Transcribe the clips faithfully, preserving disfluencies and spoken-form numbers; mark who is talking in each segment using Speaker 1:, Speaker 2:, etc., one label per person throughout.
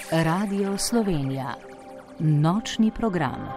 Speaker 1: Radio Slovenija. Nočni program.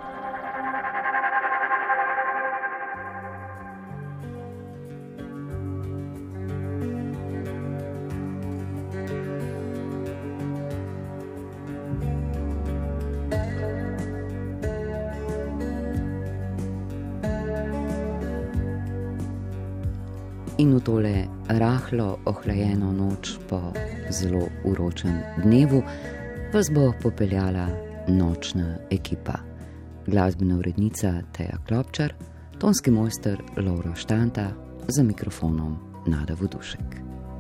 Speaker 1: In v tole rahlo ohlajeno noč po zelo vročem dnevu vas bo popeljala nočna ekipa. Glasbena urednica Teja Klopčar, tonski mojster Lovro Štanta, za mikrofonom Nada Vodušek.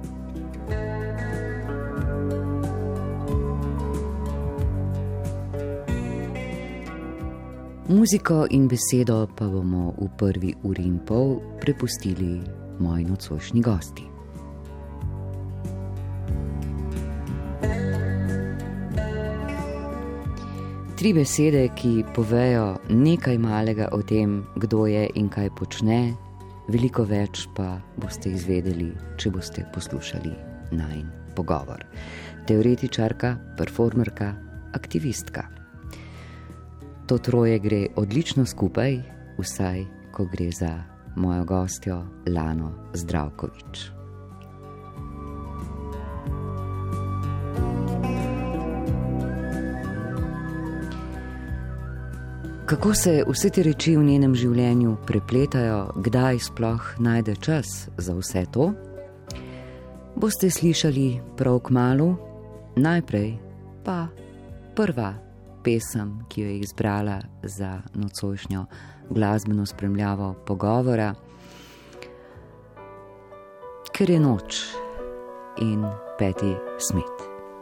Speaker 1: Muziko in besedo pa bomo v prvi uri in pol prepustili moji nocojšnji gosti. Tri besede, ki povejo nekaj malega o tem, kdo je in kaj počne, veliko več pa boste izvedeli, če boste poslušali najin pogovor. Teoretičarka, performerka, aktivistka. To troje gre odlično skupaj, vsaj ko gre za mojo gostjo Lano Zdravkovič. Kako se vse te reči v njenem življenju prepletajo, kdaj sploh najde čas za vse to, boste slišali prav kmalu. Najprej pa prva pesem, ki jo je izbrala za nocojšnjo glasbeno spremljavo pogovora, Ker je noč in Patti Smith.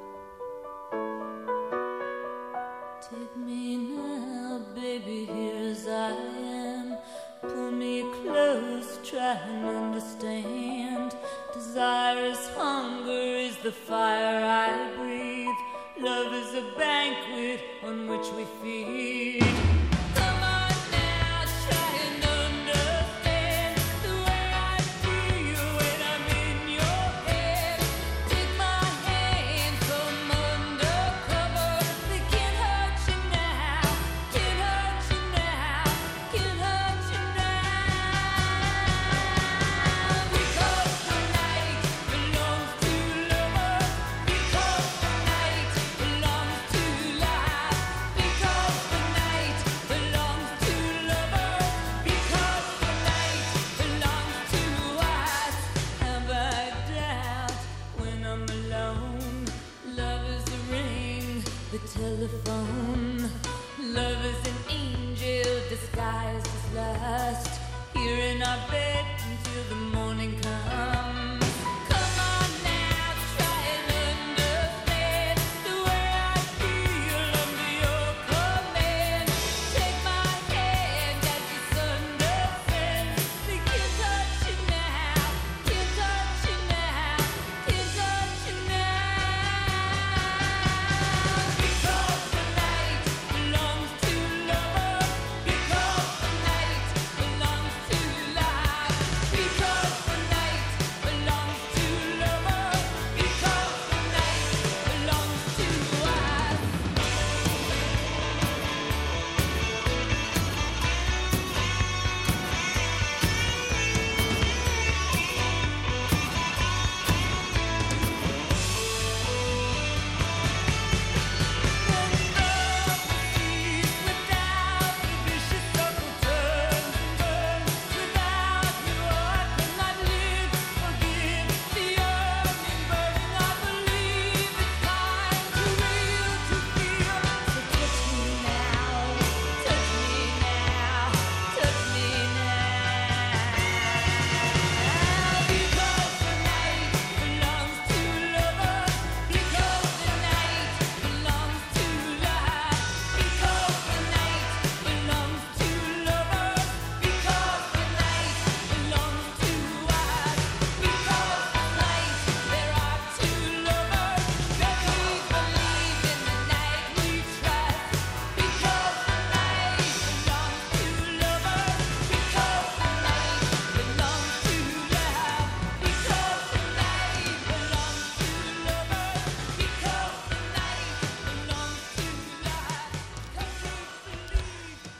Speaker 2: And understand, desirous hunger is the fire I breathe. Love is a banquet on which we feed. Come on now, try and understand the way I feel when I'm in your head. Take my hand from undercover. They can't hurt you now, can't hurt you now, can't hurt you now. Telephone. Love is an angel disguised as lust, here in our bed until the morning comes. Come on now, try and understand the way I feel under your command. Take my hand as the sun descends. They can't touch you now, can't touch you now, can't touch you now. Because the night belongs to life. Because the night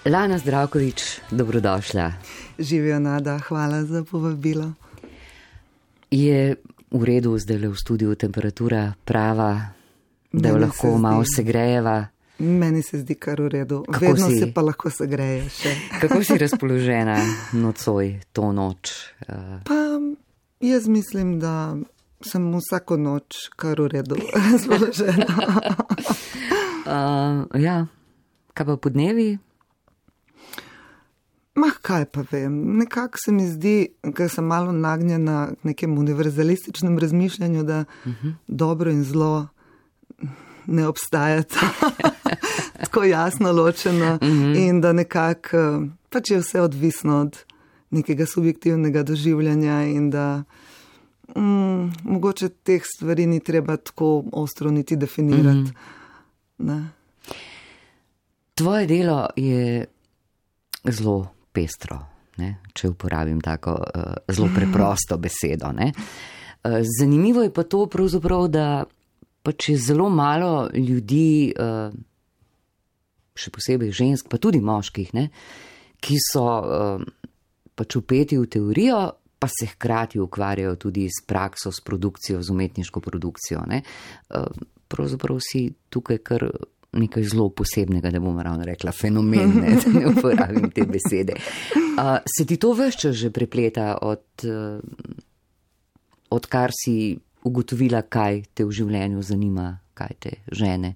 Speaker 1: Lana Zdravkovič, dobrodošla.
Speaker 3: Živijo, Nada, hvala za povabilo.
Speaker 1: Je v redu zdaj le v studiu temperatura prava, da jo lahko malo segrejeva?
Speaker 3: Meni se zdi kar v redu.
Speaker 1: Kako
Speaker 3: Vedno
Speaker 1: si,
Speaker 3: se pa lahko segreje še.
Speaker 1: Kako si razpoložena nocoj, to noč?
Speaker 3: Pa jaz mislim, da sem vsako noč kar v redu razpoložena.
Speaker 1: uh, ja, kaj pa po dnevi?
Speaker 3: Mah, kaj pa vem, nekako se mi zdi, ker sem malo nagnjena k nekem univerzalističnem razmišljanju, da uh-huh. dobro in zlo ne obstajata tako jasno ločeno uh-huh. in da nekako pač je vse odvisno od nekega subjektivnega doživljanja in da mm, mogoče teh stvari ni treba tako ostro niti definirati. Uh-huh.
Speaker 1: Tvoje delo je zelo pestro, ne? Če uporabim tako uh, zelo preprosto besedo. Ne? Uh, zanimivo je pa to pravzaprav, da pač je zelo malo ljudi, uh, še posebej žensk, pa tudi moških, ne? Ki so uh, pač upeti v teorijo, pa se hkrati ukvarjajo tudi s prakso, s produkcijo, z umetniško produkcijo. Ne? Uh, pravzaprav si tukaj kar nekaj zelo posebnega, da bom ravno rekla fenomen, ne, da ne uporabim te besede. Uh, se ti to ves čas že prepleta od, uh, odkar si ugotovila, kaj te v življenju zanima, kaj te žene?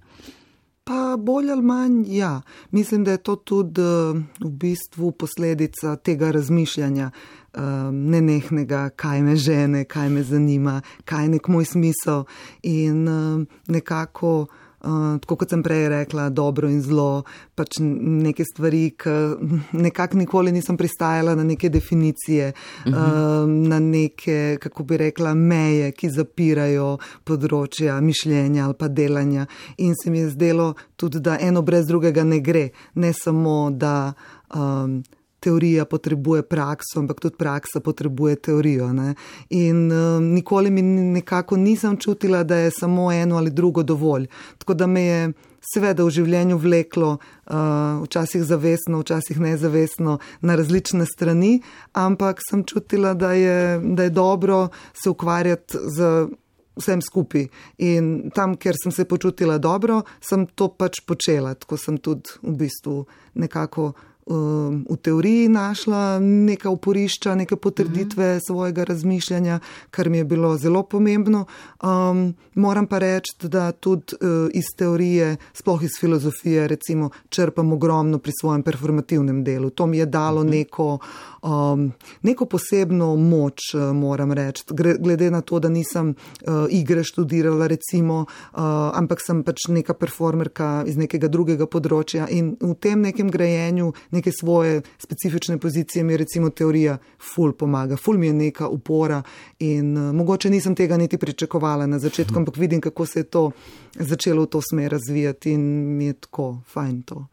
Speaker 3: Pa bolj ali manj, ja. Mislim, da je to tudi v bistvu posledica tega razmišljanja um, nenehnega, kaj me žene, kaj me zanima, kaj je nek moj smisel in um, nekako Uh, tako kot sem prej rekla, dobro in zlo, pač neke stvari, ki nekako nikoli nisem pristajala na neke definicije, uh-huh. uh, na neke, kako bi rekla, meje, ki zapirajo področja mišljenja ali pa delanja. In se mi je zdelo tudi, da eno brez drugega ne gre. Ne samo, da um, teorija potrebuje prakso, ampak tudi praksa potrebuje teorijo. Ne? In um, nikoli mi nekako nisem čutila, da je samo eno ali drugo dovolj. Tako da me je seveda v življenju vleklo, uh, včasih zavestno, včasih nezavestno, na različne strani, ampak sem čutila, da je, da je dobro se ukvarjati z vsem skupaj. In tam, kjer sem se počutila dobro, sem to pač počela. Tako sem tudi v bistvu nekako v teoriji našla neka uporišča, neke potrditve uh-huh. svojega razmišljanja, kar mi je bilo zelo pomembno. Um, moram pa reči, da tudi uh, iz teorije, sploh iz filozofije, recimo, črpam ogromno pri svojem performativnem delu. To mi je dalo uh-huh. neko, um, neko posebno moč, uh, moram reči. Glede na to, da nisem uh, igre študirala, recimo, uh, ampak sem pač neka performerka iz nekega drugega področja in v tem nekem grajenju neke svoje specifične pozicije mi recimo teorija ful pomaga, ful mi je neka upora in uh, mogoče nisem tega niti pričakovala na začetku, ampak vidim, kako se je to začelo v to smer razvijati in mi je tako fajn to.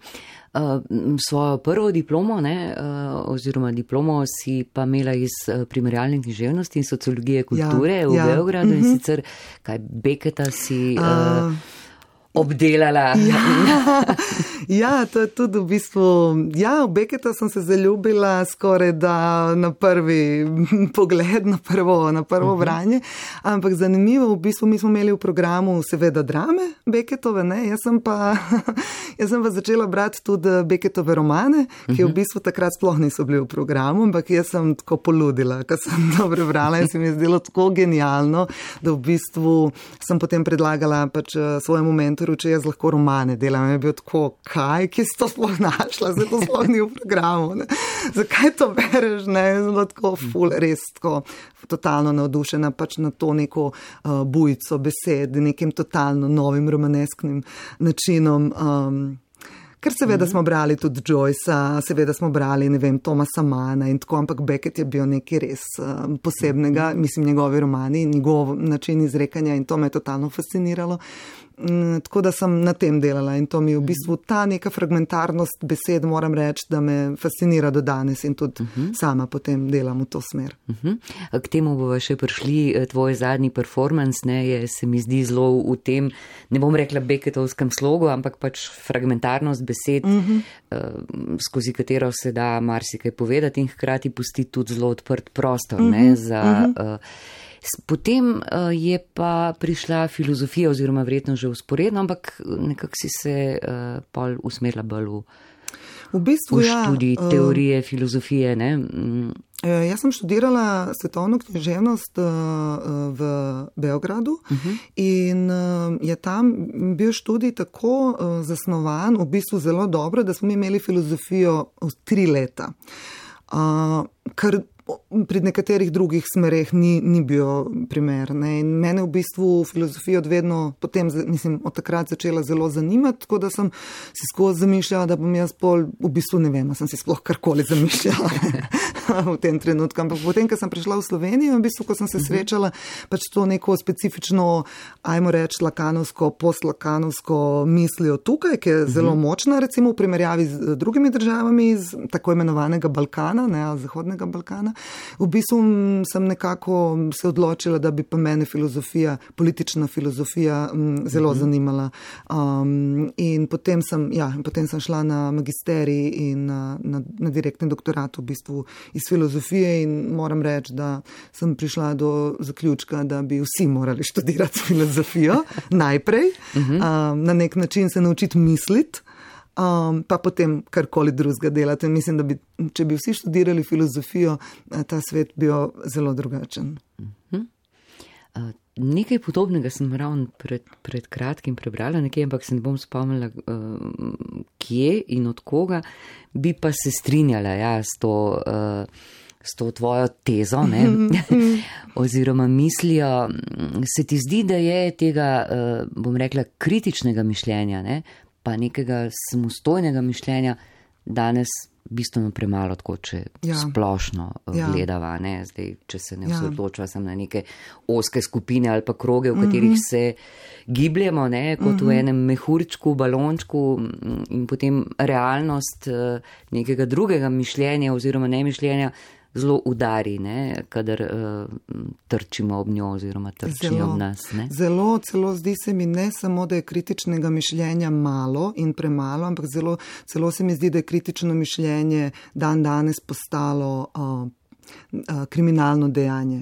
Speaker 1: Uh, svojo prvo diplomo, ne, uh, oziroma diplomo si pa imela iz uh, primerjalne književnosti in sociologije kulture ja, v ja. Beogradu uh-huh. in sicer kaj Beketa si... Uh, uh, obdelala.
Speaker 3: Ja, ja, to je tudi v bistvu, ja, v Beketa sem se zaljubila skoraj da na prvi pogled, na prvo, na prvo uh-huh. branje, ampak zanimivo, v bistvu mi smo imeli v programu seveda drame Beketove, ne, jaz sem pa, jaz sem pa začela brati tudi Beketove romane, ki uh-huh. v bistvu takrat sploh niso bili v programu, ampak jaz sem tako poludila, ko sem to prebrala in se mi je zdelo tako genialno, da v bistvu sem potem predlagala pač svojemu mentoru, če jaz lahko romane delam. Je bil tako, kaj, kje si to sploh našla, zdaj to sploh ni v programu, ne? Zakaj to bereš, ne? Zelo tako ful, res tako totalno navdušena pač na to neko uh, bujico besed, nekim totalno novim romanesknim načinom. Um, Ker seveda smo brali tudi Joycea, seveda smo brali, ne vem, Thomasa Manna in tako, ampak Beckett je bil nekaj res um, posebnega, mislim, njegovi romani, njegov način izrekanja in to me je totalno fasciniralo. tako da sem na tem delala in to mi je v bistvu ta neka fragmentarnost besed, moram reči, da me fascinira do danes in tudi uh-huh. sama potem delam v to smer.
Speaker 1: Uh-huh. K temu bova še prišli, tvoj zadnji performance, ne, je, se mi zdi zelo v tem, ne bom rekla Becketovskem slogu, ampak pač fragmentarnost besed, uh-huh. uh, skozi katero se da marsikaj povedati in hkrati pusti tudi zelo odprt prostor, uh-huh. ne, za... Uh-huh. Uh, Potem uh, je pa prišla filozofija oziroma verjetno že vzporedno, ampak nekako si se uh, pol usmerila bolj v,
Speaker 3: v, bistvu,
Speaker 1: v
Speaker 3: ja,
Speaker 1: študij teorije, uh, filozofije. Ne? Mm.
Speaker 3: Jaz sem študirala svetovno književnost uh, v Beogradu uh-huh. in uh, je tam bil študij tako uh, zasnovan, v bistvu zelo dobro, da smo imeli filozofijo v tri leta. Uh, kar pri nekaterih drugih smereh ni, ni bil primer. Ne. In mene v bistvu filozofijo odvedno potem, mislim, od takrat začela zelo zanimati, tako da sem si skozi zamišljala, da bom jaz pol, v bistvu ne vem, sem si sploh karkoli zamišljala v tem trenutku. Ampak potem, ko sem prišla v Slovenijo, v bistvu, ko sem se srečala, pač to neko specifično, ajmo reči, lakanovsko, postlakanovsko mislijo tukaj, ki je zelo močna, recimo v primerjavi z drugimi državami iz tako imenovanega Balkana, ne, Zahodnega Balkana. V bistvu sem nekako se odločila, da bi pa mene filozofija, politična filozofija m, zelo mm-hmm. zanimala. Um, in potem sem, ja, potem sem šla na magisterij in na, na, na direktni doktorat v bistvu iz filozofije in moram reči, da sem prišla do zaključka, da bi vsi morali študirati filozofijo najprej, mm-hmm. um, na nek način se naučiti misliti. Um, pa potem karkoli drugega delate. Mislim, da bi, če bi vsi študirali filozofijo, ta svet bi bil zelo drugačen.
Speaker 1: Uh-huh. Uh, nekaj podobnega sem ravno pred, pred kratkim prebrala, nekaj, ampak se ne bom spomnila, uh, kje in od koga, bi pa se strinjala ja, s to, uh, s to tvojo tezo, ne? Oziroma mislijo. Se ti zdi, da je tega, uh, bom rekla, kritičnega mišljenja, ne? Pa nekega samostojnega mišljenja danes bistveno premalo, tako če ja. splošno ja. gledava, ne? Zdaj, če se ne osredotočava ja. samo na neke ozke skupine ali pa kroge, v katerih mm-hmm. se gibljemo, ne? Kot mm-hmm. v enem mehurčku, balončku in potem realnost nekega drugega mišljenja oziroma nemišljenja zelo udari, ne, kadar uh, trčimo ob njo oziroma trčijo zelo, ob nas. Ne?
Speaker 3: Zelo, celo zdi se mi ne samo, da je kritičnega mišljenja malo in premalo, ampak zelo, celo se mi zdi, da je kritično mišljenje dan danes postalo uh, uh, kriminalno dejanje.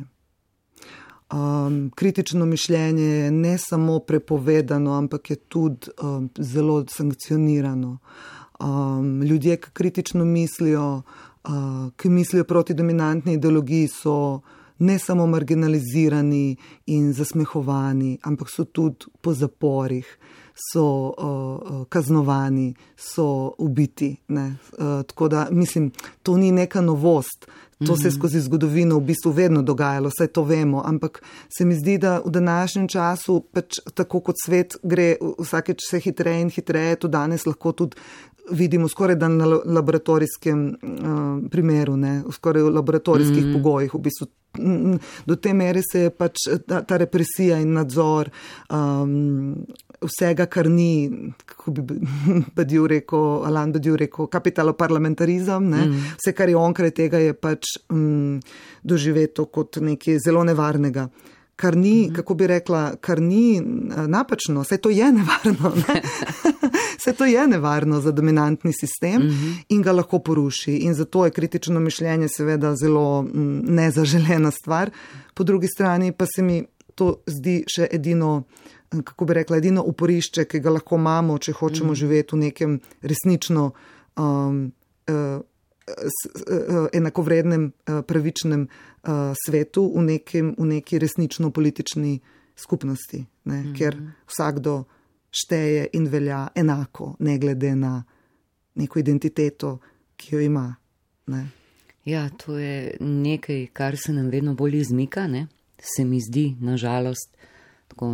Speaker 3: Um, kritično mišljenje je ne samo prepovedano, ampak je tudi um, zelo sankcionirano. Um, ljudje, ki kritično mislijo, Uh, ki mislijo proti dominantni ideologiji, so ne samo marginalizirani in zasmehovani, ampak so tudi po zaporih, so uh, kaznovani, so ubiti. Ne? Uh, tako da, mislim, to ni neka novost. To se je skozi zgodovino v bistvu vedno dogajalo, saj to vemo, ampak se mi zdi, da v današnjem času, pač tako kot svet gre vsakeč vse hitreje in hitreje, to danes lahko tudi vidimo skoraj da na laboratorijskem uh, primeru, ne, skoraj v laboratorijskih mm. pogojih. V bistvu do te mere se je pač ta, ta represija in nadzor um, vsega, kar ni, kako bi Badiou rekel, Alain Badiou rekel, kapitaloparlamentarizem, ne, mm. vse, kar je onkraj tega, je pač um, doživeto kot nekaj zelo nevarnega. Kar ni, mm-hmm. kako bi rekla, kar ni napačno, saj to je nevarno, ne? Saj to je nevarno za dominantni sistem mm-hmm. in ga lahko poruši. In zato je kritično mišljenje seveda zelo m, nezaželena stvar. Po drugi strani pa se mi to zdi še edino, kako bi rekla, edino uporišče, ki ga lahko imamo, če hočemo mm-hmm. živeti v nekem resnično um, uh, enakovrednem, pravičnem svetu, v, nekem, v neki resnično politični skupnosti, ne? Mm-hmm. Kjer vsakdo šteje in velja enako, ne glede na neko identiteto, ki jo ima. Ne?
Speaker 1: Ja, to je nekaj, kar se nam vedno bolj izmika, ne? Se mi zdi, nažalost, tako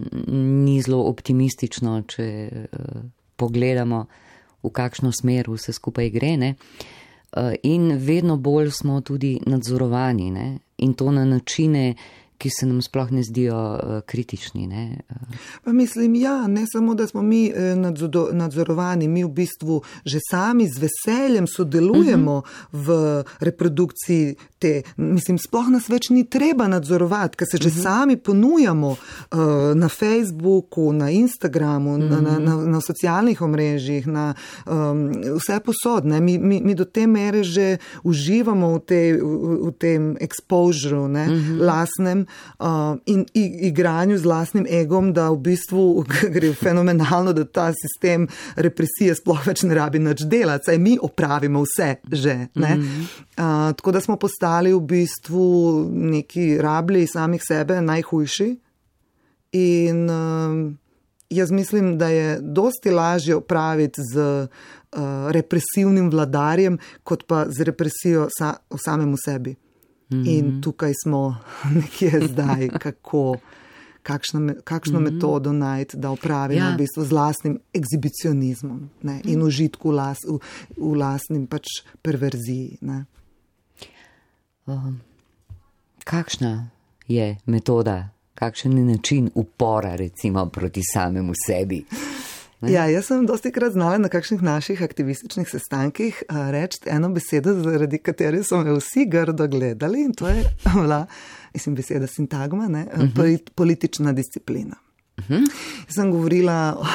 Speaker 1: ni zelo optimistično, če uh, pogledamo, v kakšno smer vse skupaj gre, ne? In vedno bolj smo tudi nadzorovani, ne? In to na načine, ki se nam sploh ne zdijo uh, kritični. Ne?
Speaker 3: Pa mislim, ja, ne samo, da smo mi eh, nadzorovani, mi v bistvu že sami z veseljem sodelujemo uh-huh. v reprodukciji te, mislim, sploh nas več ni treba nadzorovati, ker se že uh-huh. sami ponujamo uh, na Facebooku, na Instagramu, uh-huh. na, na, na, na socialnih omrežjih, na um, vse posod, ne, mi, mi, mi do te mere že uživamo v, te, v, v tem exposure, ne, uh-huh. lasnem, Uh, in igranju z lastnim egom, da v bistvu gre fenomenalno, da ta sistem represije sploh več ne rabi nič delati, saj mi opravimo vse že. Ne? Mm-hmm. Uh, tako da smo postali v bistvu neki rablji samih sebe, najhujši. In uh, jaz mislim, da je dosti lažje opraviti z uh, represivnim vladarjem, kot pa z represijo sa, v samemu sebi. In tukaj smo nekje zdaj, kako, kakšno, kakšno mm-hmm. metodo najti, da opravimo ja. v bistvu z lastnim ekshibicionizmom, ne, in užitku v, las, v, v lastnim pač perverziji. Ne.
Speaker 1: Um, kakšna je metoda, kakšen je način upora recimo proti samemu sebi? Ne?
Speaker 3: Ja, jaz sem dosti krat znala na kakšnih naših aktivističnih sestankih reči eno besedo, zaradi katere so me vsi grdo gledali, in to je bila, mislim, beseda sintagma, ne, uh-huh. politična disciplina. Uh-huh. Jaz sem govorila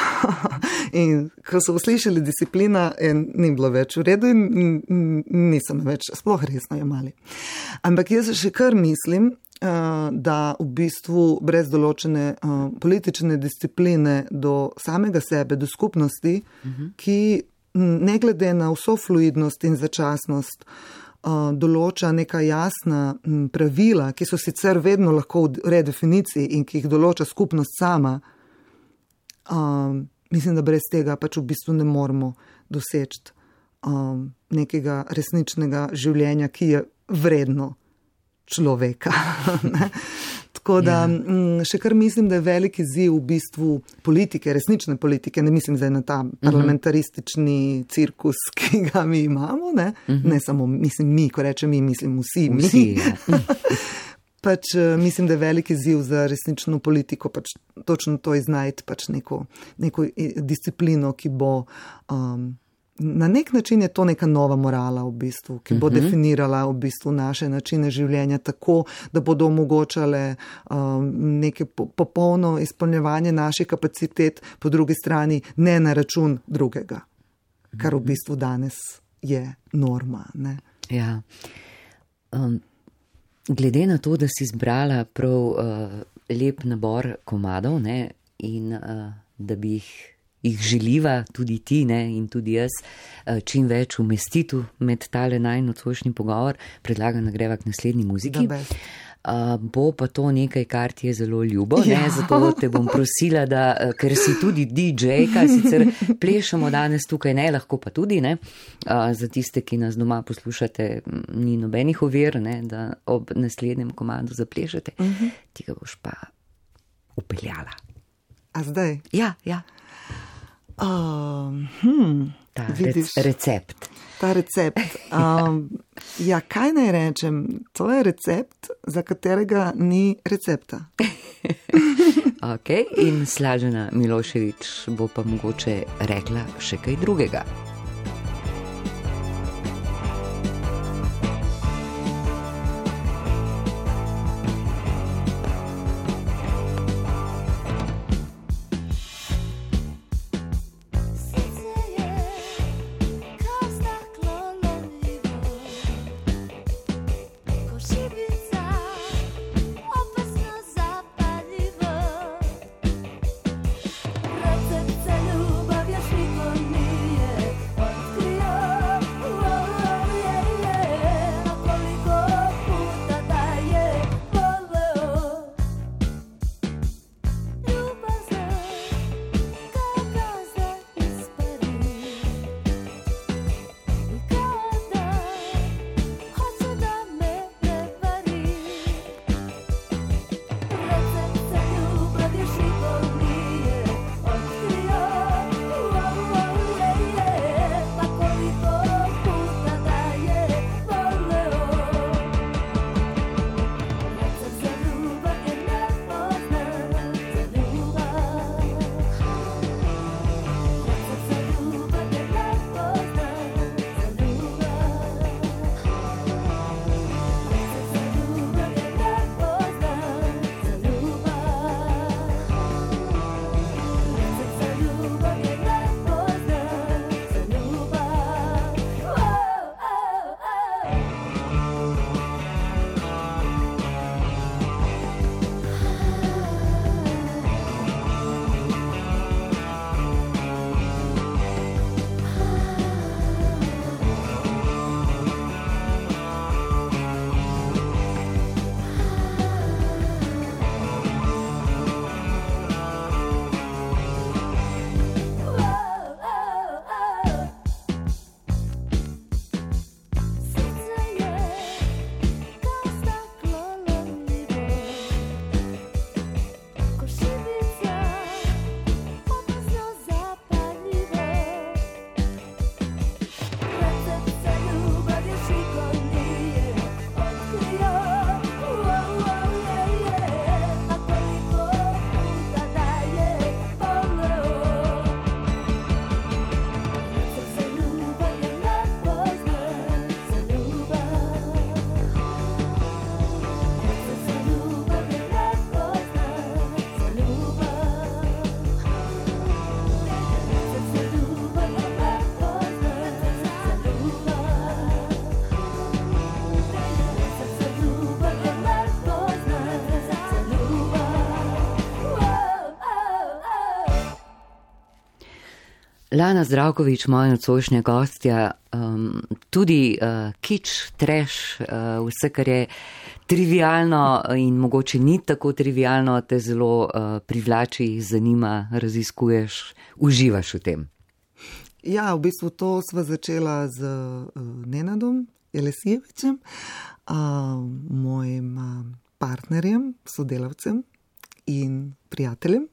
Speaker 3: in ko so uslišali disciplina, ni bilo več v redu in nisem več sploh resno jemali. Ampak jaz še kar mislim, da v bistvu brez določene uh, politične discipline do samega sebe, do skupnosti, uh-huh. ki ne glede na vso fluidnost in začasnost uh, določa neka jasna m, pravila, ki so sicer vedno lahko v redefiniciji in ki jih določa skupnost sama, uh, mislim, da brez tega pač v bistvu ne moremo doseči um, nekega resničnega življenja, ki je vredno človeka. Tako da ja. še kar mislim, da je veliki izziv v bistvu politike, resnične politike, ne mislim zdaj na ta parlamentaristični cirkus, ki ga mi imamo, ne, uh-huh. ne samo mislim mi, ko rečem mi, mislim vsi mi.
Speaker 1: Vsi, ja.
Speaker 3: Pač mislim, da je veliki izziv za resnično politiko, pač točno to iznajti, pač neko, neko disciplino, ki bo um, na nek način je to neka nova morala v bistvu, ki bo uh-huh. definirala v bistvu naše načine življenja tako, da bodo omogočale um, neke po, popolno izpolnjevanje naših kapacitet, po drugi strani ne na račun drugega, kar v bistvu danes je norma. Ne?
Speaker 1: Ja. Um, glede na to, da si izbrala prav uh, lep nabor komadov, ne, in uh, da bi jih jih želiva tudi ti, ne, in tudi jaz, čim več umestiti med tale najin nocojšnji pogovor, predlagam, da greva k naslednji muziki. Uh, bo pa to nekaj, kar ti je zelo ljubo, ja. ne, zato te bom prosila, da, ker si tudi D J, kaj sicer plešamo danes tukaj, ne, lahko pa tudi, ne, uh, za tiste, ki nas doma poslušate, ni nobenih ovir, ne, da ob naslednjem komadu zaplešete, uh-huh. ti ga boš pa upeljala.
Speaker 3: A zdaj?
Speaker 1: Ja, ja.
Speaker 3: Uh, hmm,
Speaker 1: ta rec- recept.
Speaker 3: Ta recept. Um, ja, kaj naj rečem? To je recept, za katerega ni recepta.
Speaker 1: Ok, in Slažena Milošević bo pa mogoče rekla še kaj drugega.
Speaker 2: Recept celu bawiasz mi
Speaker 1: Lana Zdravković, moja nocojšnja gostja, um, tudi uh, kič, trash, uh, vse, kar je trivialno in mogoče ni tako trivialno, te zelo uh, privlači, zanima, raziskuješ, uživaš v tem.
Speaker 3: Ja, v bistvu to sva začela z uh, Nenadom Jelesijevičem, uh, mojim uh, partnerjem, sodelavcem in prijateljem.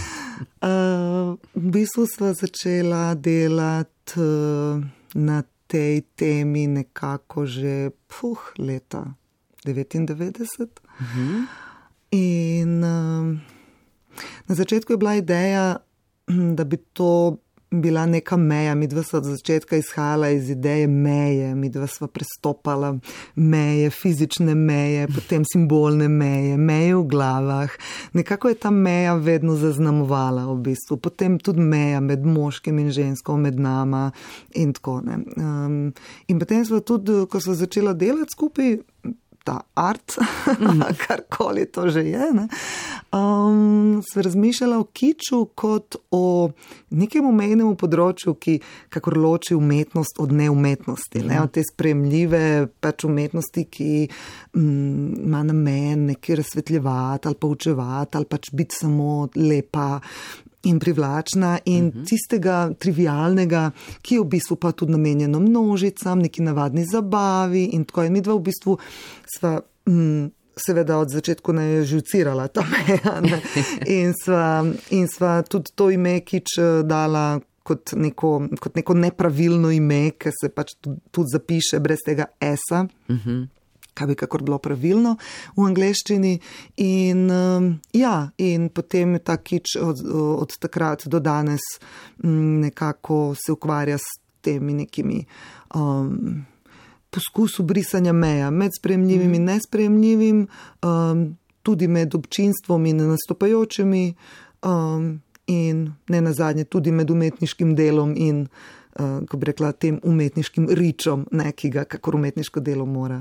Speaker 3: Uh, v bistvu sva začela delati uh, na tej temi nekako že puh, leta devetindevetdeset. Uh-huh. In uh, na začetku je bila ideja, da bi to bila neka meja. Midva sva od začetka izhajala iz ideje meje, midva sva prestopala meje, fizične meje, potem simbolne meje, meje v glavah. Nekako je ta meja vedno zaznamovala v bistvu. Potem tudi meja med moškim in žensko, med nama in tako ne. Um, in potem sva tudi, ko sva začela delati skupaj, ta art, karkoli to že je, ne, um, sva razmišljala o kiču kot o nekem omejnem področju, ki kakor loči umetnost od neumetnosti, ne, od te sprejemljive pač umetnosti, ki mm, ima namen nekaj razsvetljevati ali poučevati ali pač biti samo lepa in privlačna in uh-huh. tistega trivialnega, ki je v bistvu pa tudi namenjeno množicam, neki navadni zabavi in tako. In mi dva v bistvu sva mm, seveda od začetku ne žucirala ta meja, ne? In sva, in sva tudi to ime kič dala kot neko, kot neko nepravilno ime, ki se pač tudi, tudi zapiše brez tega esa. Uh-huh. Kaj bi kakor bilo pravilno v angleščini. In um, ja, in potem ta kič od, od takrat do danes um, nekako se ukvarja s temi nekimi um, poskusu brisanja meja med sprejemljivim mm. in nesprejemljivim, um, tudi med občinstvom in nastopajočimi um, in ne nazadnje tudi med umetniškim delom in, uh, ko bi rekla, tem umetniškim ričom nekega, kakor umetniško delo mora.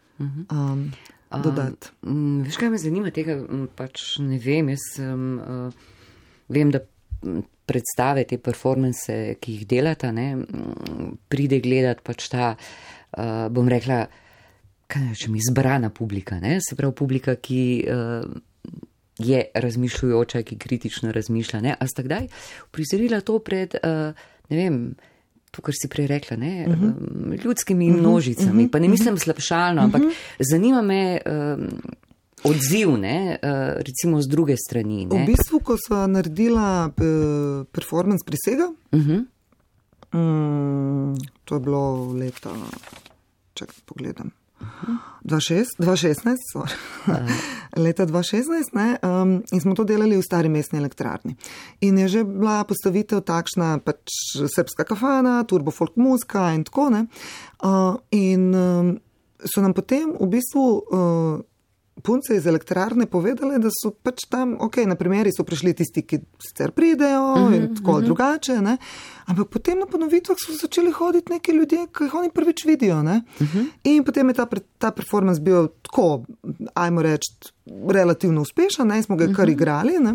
Speaker 3: Um, dodati.
Speaker 1: Um, veš, kaj me zanima tega, pač ne vem, jaz um, uh, vem, da predstave, te performance, ki jih delata, ne, pride gledati pač ta, uh, bom rekla, kaj rečem, izbrana publika, ne, se pravi publika, ki uh, je razmišljujoča, ki kritično razmišlja, ne, a sta kdaj uprizorila to pred, uh, ne vem, to, kar si prej rekla, ne, uh-huh. ljudskimi množicami, uh-huh. pa ne mislim slabšalno, uh-huh. ampak zanima me um, odziv, ne, uh, recimo z druge strani. Ne.
Speaker 3: V bistvu, ko sva naredila uh, performance Prisega, uh-huh. um, to je bilo leta, čakaj, pogledam, dva šestnajst, sorry. Leta dva šestnajst, ne, um, in smo to delali v Stari mestni elektrarni. In je že bila postavitev takšna, pač srpska kafana, turbo folk muzika in tako, ne. Uh, in um, so nam potem v bistvu uh, punce iz elektrarne povedale, da so pač tam, ok, na primeri so prišli tisti, ki sicer pridejo uh-huh, in tako uh-huh. drugače, ne, ampak potem na ponovitvah so začeli hoditi neki ljudje, ki jih oni prvič vidijo, ne, uh-huh. in potem je ta, ta performance bil tako, ajmo reči, relativno uspešen, ne, in smo ga kar uh-huh. igrali, ne.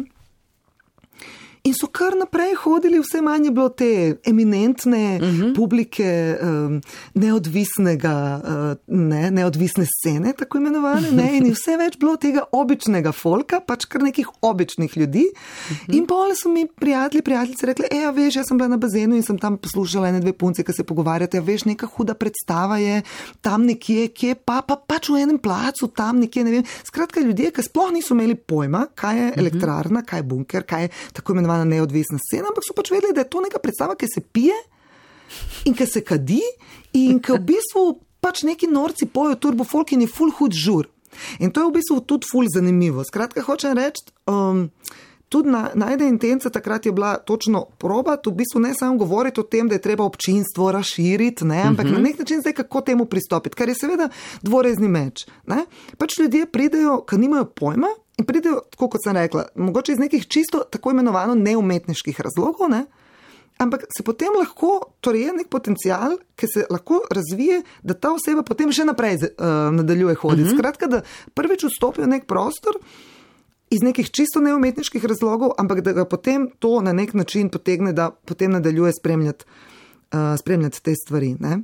Speaker 3: In so kar naprej hodili, vse manj je bilo te eminentne uh-huh. publike, um, neodvisnega, uh, ne, neodvisne scene, tako imenovane, ne, in vse več bilo tega običnega folka, pač kar nekih običnih ljudi. Uh-huh. In pole so mi prijatelji, prijateljice rekli, e, ja, veš, jaz sem bila na bazenu in sem tam poslušala ene dve punce, ki se pogovarjate, ja, veš, neka huda predstava je tam nekje, kje pa, pa pač v enem placu, tam nekje, ne vem. Skratka, ljudje, ki sploh niso imeli pojma, kaj je elektrarna, kaj je bunker, kaj je tako imenovana neodvisna scena, ampak so pač vedeli, da je to neka predstava, ki se pije in ki se kadi in ki v bistvu pač neki norci pojo turbo folk in je ful hud žur. In to je v bistvu tudi ful zanimivo. Skratka, hočem reči, um, tudi na, najde intenca takrat je bila točno probati, v bistvu ne samo govoriti o tem, da je treba občinstvo razširiti, ne, ampak uh-huh. na nek način zdaj kako temu pristopiti, kar je seveda dvorezni meč. Ne. Pač ljudje pridejo, ki nimajo pojma, in pridejo, tako kot sem rekla, mogoče iz nekih čisto tako imenovano neumetniških razlogov, ne? Ampak se potem lahko, torej je nek potencial, ki se lahko razvije, da ta oseba potem še naprej uh, nadaljuje hoditi. Uh-huh. Skratka, da prvič vstopijo v nek prostor iz nekih čisto neumetniških razlogov, ampak da ga potem to na nek način potegne, da potem nadaljuje spremljati, uh, spremljati te stvari. Ne?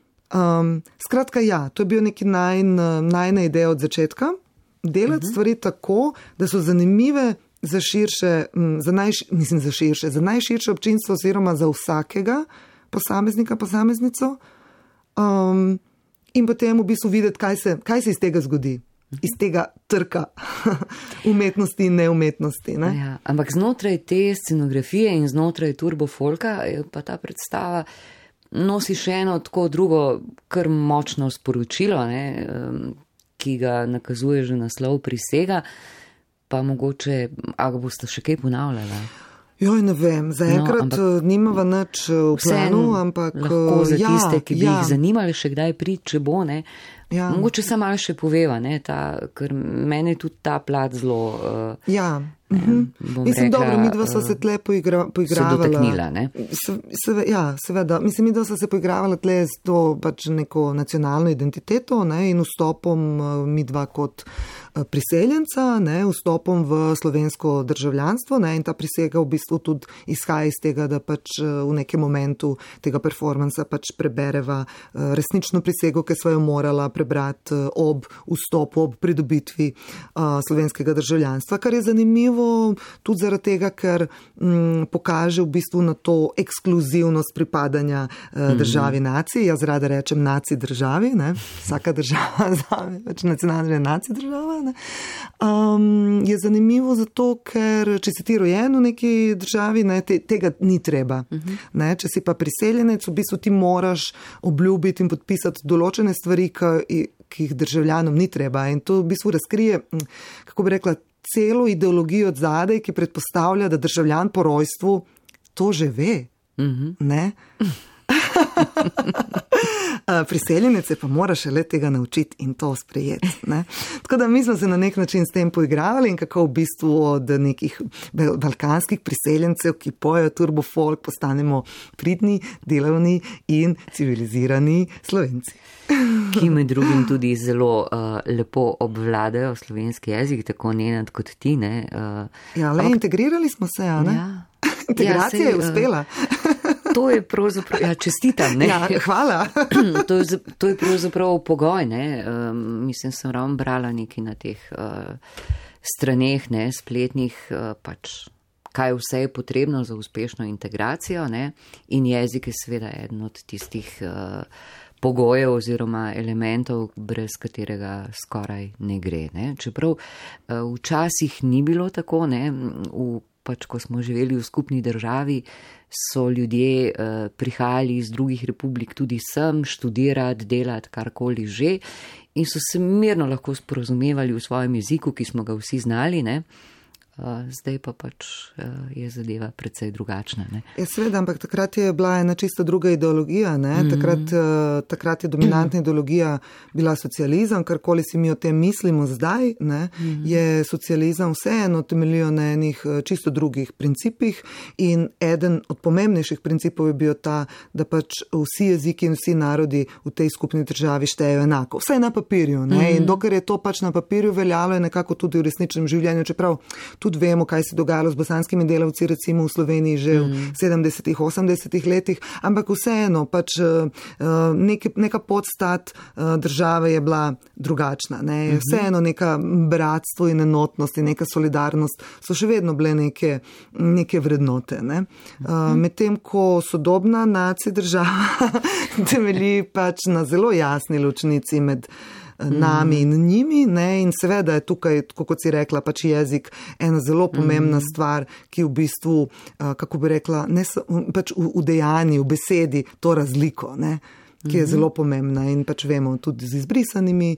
Speaker 3: Um, skratka, ja, to je bil neki najn, najna ideja od začetka, delati uh-huh. stvari tako, da so zanimive za širše, za, najš, mislim, za, širše, za najširše občinstvo oziroma za vsakega posameznika, posameznico um, in potem v bistvu videti, kaj se, kaj se iz tega zgodi. Iz tega trka umetnosti in neumetnosti. Ne?
Speaker 1: Ja, ampak znotraj te scenografije in znotraj turbofolka pa ta predstava nosi še eno tako drugo kar močno sporočilo, ne, ki ga nakazuje že naslov Prisega, pa mogoče, a ga boste še kaj ponavljala?
Speaker 3: Joj, ne vem, zaenkrat no, nimava nič v planu, ampak
Speaker 1: lahko za
Speaker 3: ja,
Speaker 1: tiste, ki bi
Speaker 3: ja.
Speaker 1: jih zanimali še kdaj priti, če bo, ne.
Speaker 3: Ja.
Speaker 1: Mogoče se malo še poveva, ne, ta, ker meni je tudi ta plat zelo. Uh,
Speaker 3: ja. Mhm. Mislim, rekla, dobro, midva so se tle poigra, poigravala.
Speaker 1: Se dotaknila, ne?
Speaker 3: Se, se, ja, seveda. Mislim, midva so se poigravala tle z to pač neko nacionalno identiteto, ne, in vstopom midva kot priseljenca, ne, vstopom v slovensko državljanstvo, ne, in ta prisega v bistvu tudi izhaja iz tega, da pač v nekem momentu tega performansa pač prebereva resnično prisego, ki so jo morala prebrati ob vstopu, ob pridobitvi uh, slovenskega državljanstva, kar je zanimivo tudi zaradi tega, ker m, pokaže v bistvu na to ekskluzivnost pripadanja uh, državi naciji. Jaz rada rečem naciji državi, ne? Vsaka država zame, pač nacionalna nacija država. Ne? Um, je zanimivo zato, ker če si ti rojen v neki državi, ne, te, tega ni treba. Ne? Če si pa priseljenec, v bistvu ti moraš obljubiti in podpisati določene stvari, ki, ki jih državljanom ni treba. In to v bistvu razkrije, kako bi rekla, celo ideologijo od zadaj, ki predpostavlja, da državljan po rojstvu to že ve. Mm-hmm. Ne? Priseljenec pa mora šele tega naučiti in to sprejeti. Ne? Tako da mi smo se na nek način s tem poigravali in kako v bistvu od nekih balkanskih priseljencev, ki pojejo turbofolk, postanemo pridni, delavni in civilizirani Slovenci.
Speaker 1: Ki med drugim tudi zelo uh, lepo obvladajo slovenski jezik, tako Nenad kot ti. Ne? Uh,
Speaker 3: ja, le ampak... integrirali smo se, a ne? Ja. Integracija ja, sej, je uspela.
Speaker 1: Uh, to je pravzaprav, ja, čestitam, ne?
Speaker 3: Ja, hvala.
Speaker 1: to, je, to je pravzaprav pogoj, ne? Um, mislim, sem ravno brala nekaj na teh uh, straneh, ne, spletnih, uh, pač, kaj vse je potrebno za uspešno integracijo, ne? In jezik je seveda eden od tistih uh, pogojev oziroma elementov, brez katerega skoraj ne gre. Ne? Čeprav včasih ni bilo tako, ne? V, pač ko smo živeli v skupni državi, so ljudje uh, prihajali iz drugih republik tudi sem, študirati, delati, karkoli že, in so se mirno lahko sporozumevali v svojem jeziku, ki smo ga vsi znali, ne? Uh, zdaj pa pač uh, je zadeva precej drugačna. Ne?
Speaker 3: Je seveda, ampak takrat je bila ena čisto druga ideologija. Ne? Mm-hmm. Takrat, uh, takrat je dominantna ideologija bila socializem, karkoli si mi o tem mislimo zdaj, ne? Mm-hmm. Je socializem vseeno temeljijo na enih čisto drugih principih in eden od pomembnejših principov je bil ta, da pač vsi jeziki in vsi narodi v tej skupni državi štejejo enako. Vse je na papirju. Ne? Mm-hmm. In dokler je to pač na papirju veljalo, je nekako tudi v resničnem življenju, čeprav tudi vemo, kaj se dogajalo z bosanskimi delavci, recimo v Sloveniji že v mm. sedemdesetih, osemdesetih letih, ampak vseeno, pač nek, neka podstat države je bila drugačna. Ne? Mm-hmm. Vseeno neka bratstvo in enotnost in neka solidarnost so še vedno bile neke, neke vrednote. Ne? Mm-hmm. Medtem, ko sodobna nacija država temelji pač na zelo jasni ločnici med nami in njimi, ne, in seveda je tukaj, kot si rekla, pač jezik ena zelo pomembna stvar, ki v bistvu, kako bi rekla, ne, pač v, v dejanju, v besedi to razliko, ne, ki je zelo pomembna in pač vemo tudi z izbrisanimi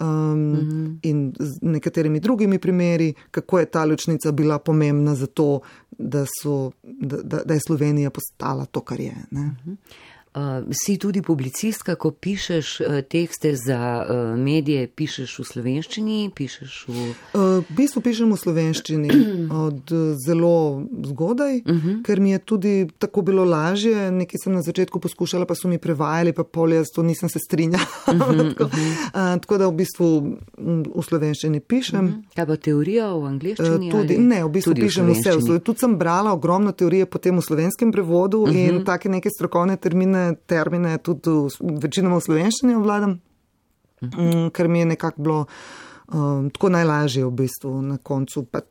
Speaker 3: um, in z nekaterimi drugimi primeri, kako je ta ločnica bila pomembna za to, da, so, da, da, da je Slovenija postala to, kar je. Ne.
Speaker 1: Uh, si tudi publicistka, ko pišeš uh, tekste za uh, medije, pišeš v slovenščini, pišeš v...
Speaker 3: Uh, v bistvu pišem v slovenščini od uh, zelo zgodaj, uh -huh. ker mi je tudi tako bilo lažje, nekaj sem na začetku poskušala, pa so mi prevajali, pa pol jaz to nisem se strinjala. Uh -huh, tako, uh -huh. uh, tako da v bistvu v slovenščini pišem. Uh
Speaker 1: -huh. Kaj pa teorijo v angleščini?
Speaker 3: Uh, tudi, ne, v bistvu tudi pišem v vse. Tudi sem brala ogromno teorije potem v slovenskem prevodu uh -huh. in take neke strokovne termine termine tudi večinoma v slovenščini obvladam, uh-huh. ker mi je nekako bilo um, tako najlažje v bistvu na koncu pač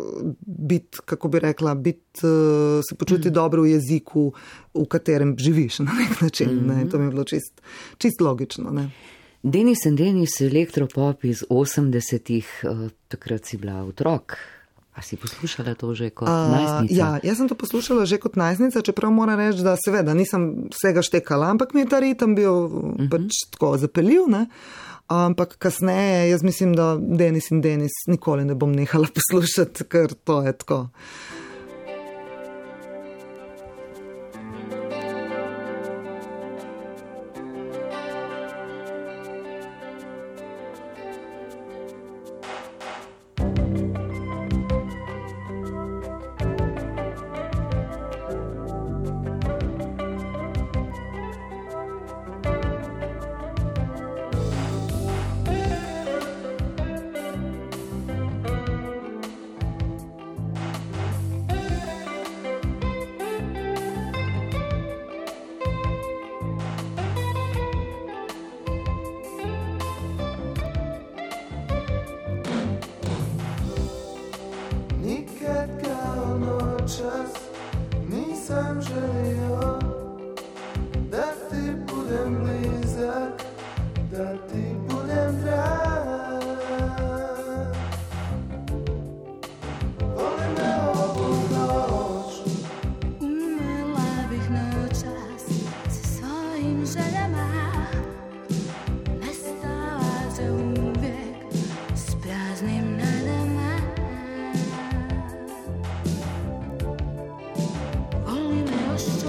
Speaker 3: biti, kako bi rekla, biti, uh, se počuti uh-huh. dobro v jeziku, v katerem živiš na nek način. Uh-huh. Ne? To mi je bilo čist, čist logično. Ne?
Speaker 1: Denis and Denis, elektropop iz osemdesetih, uh, takrat si bila otrok. A si poslušala to že kot najstnica?
Speaker 3: Uh, ja, jaz sem to poslušala že kot najstnica, čeprav moram reči, da seveda nisem vsega štekala, ampak mi je ta ritem bil uh-huh. pač tako zapeljiv, ne? Ampak kasneje, jaz mislim, da Denis in Denis nikoli ne bom nehala poslušati, ker to je tako.
Speaker 4: Only me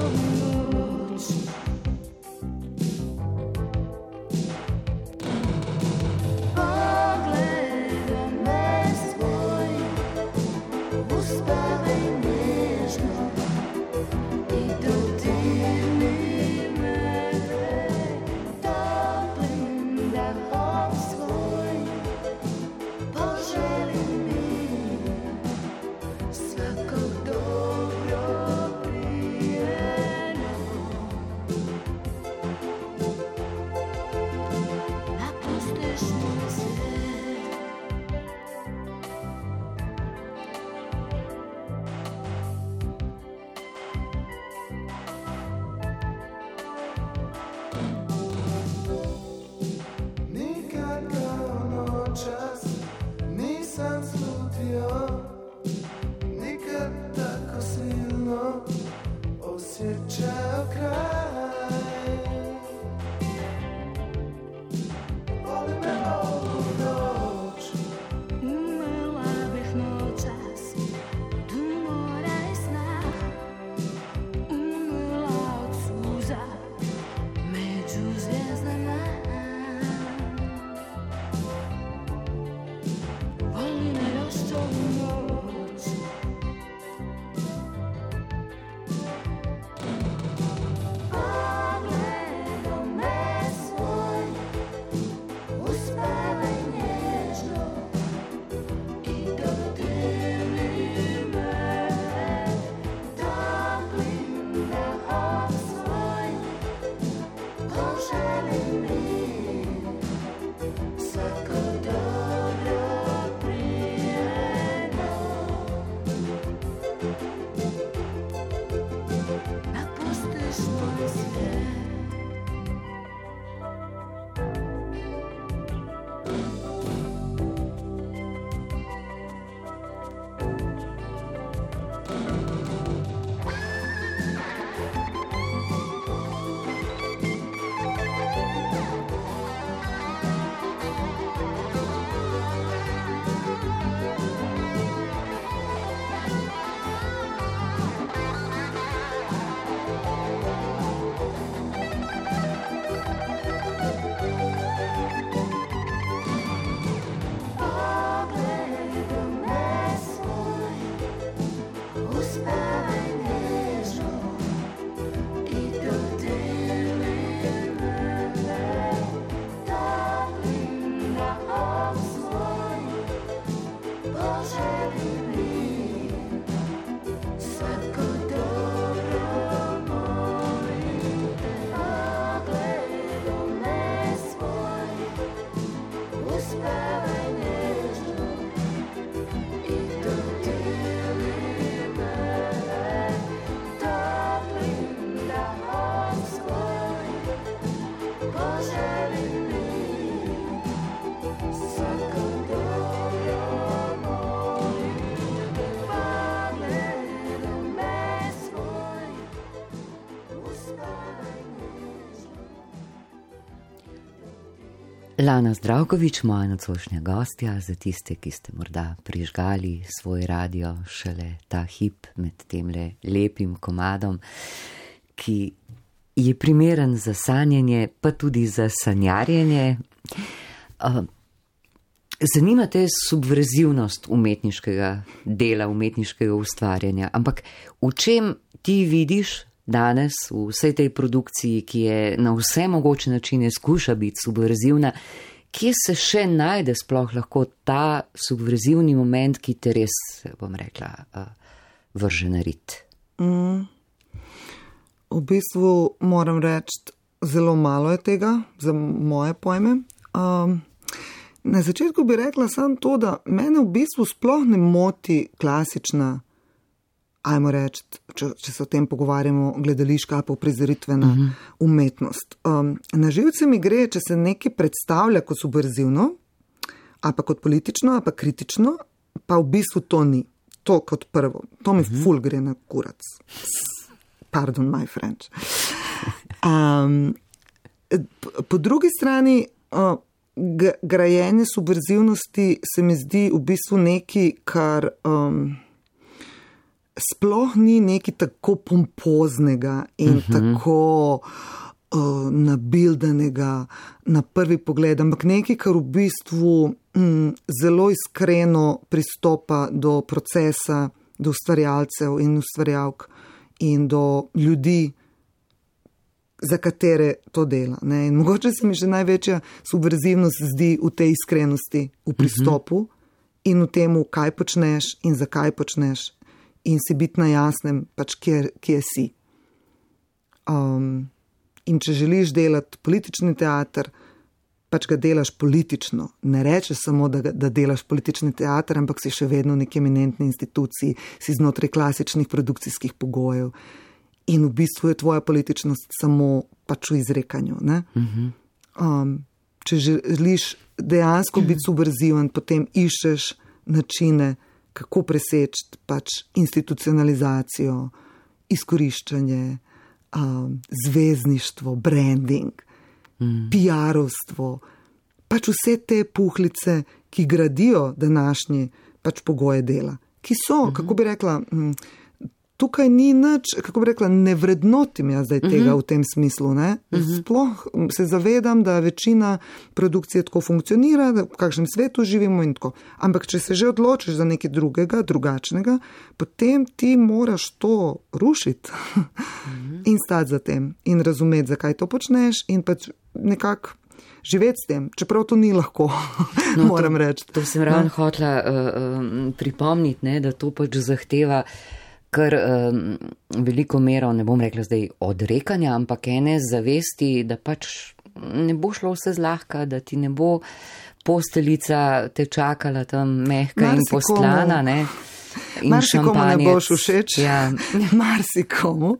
Speaker 1: Lana Zdravkovič, moja nocojšnja gostja, za tiste, ki ste morda prižgali svoj radio šele ta hip med temle lepim komadom, ki je primeren za sanjanje, pa tudi za sanjarjenje. Zanima te subverzivnost umetniškega dela, umetniškega ustvarjanja, ampak v čem ti vidiš danes v vsej tej produkciji, ki je na vse mogoče načine skuša biti subverzivna, kje se še najde sploh lahko ta subverzivni moment, ki te res, bom rekla, vrže na rit?
Speaker 3: Mm. V bistvu moram reči, zelo malo je tega, za moje pojme. Um, na začetku bi rekla samo to, da mene v bistvu sploh ne moti klasična, ajmo reči, če, če se o tem pogovarjamo, gledališka pa prizoritvena uh-huh. umetnost. Um, na živce mi gre, če se nekaj predstavlja kot subverzivno, ali pa kot politično, ali pa kritično, pa v bistvu to ni. To kot prvo. To mi uh-huh. ful gre na kurac. Pardon, my French. Um, po drugi strani, uh, g- grajenje subverzivnosti se mi zdi v bistvu nekaj, kar... Um, sploh ni nekaj tako pompoznega in uh-huh. tako uh, nabildanega na prvi pogled, ampak nekaj, kar v bistvu mm, zelo iskreno pristopa do procesa, do ustvarjalcev in ustvarjalk in do ljudi, za katere to dela. Ne? In mogoče se mi že največja subverzivnost zdi v tej iskrenosti, v pristopu uh-huh. in v temu, kaj počneš in zakaj počneš. In si biti na jasnem, pač kje, kje si. Um, in če želiš delati politični teater, pač ga delaš politično. Ne rečeš samo, da, da delaš politični teater, ampak si še vedno v neki eminentni instituciji, si znotraj klasičnih produkcijskih pogojev. In v bistvu je tvoja političnost samo pač v izrekanju. Ne? Uh-huh. Um, če želiš dejansko biti subverziven, potem iščeš načine, kako preseči pač institucionalizacijo, izkoriščanje, um, zvezdništvo, branding, mm. P R-ovstvo, pač vse te puhlice, ki gradijo današnji pač pogoje dela, ki so, mm-hmm. kako bi rekla, m, tukaj ni nič, kako bi rekla, ne vrednotim jaz zdaj tega mm-hmm. v tem smislu. Ne? Mm-hmm. Sploh se zavedam, da večina produkcije tako funkcionira, da v kakšnem svetu živimo in tako. Ampak če se že odločiš za nekaj drugega, drugačnega, potem ti moraš to rušiti mm-hmm. in stati za tem in razumeti, zakaj to počneš in pač nekako živeti s tem, čeprav to ni lahko, no, moram reči.
Speaker 1: To sem ravno no. hotela uh, um, pripomniti, ne, da to pač zahteva kar um, veliko mero, ne bom rekla zdaj odrekanja, ampak ene zavesti, da pač ne bo šlo vse zlahka, da ti ne bo posteljica te čakala tam mehka Marsikomu. In postlana, ne. In
Speaker 3: Marsikomu ne boš všeč.
Speaker 1: Ja.
Speaker 3: Marsikomu.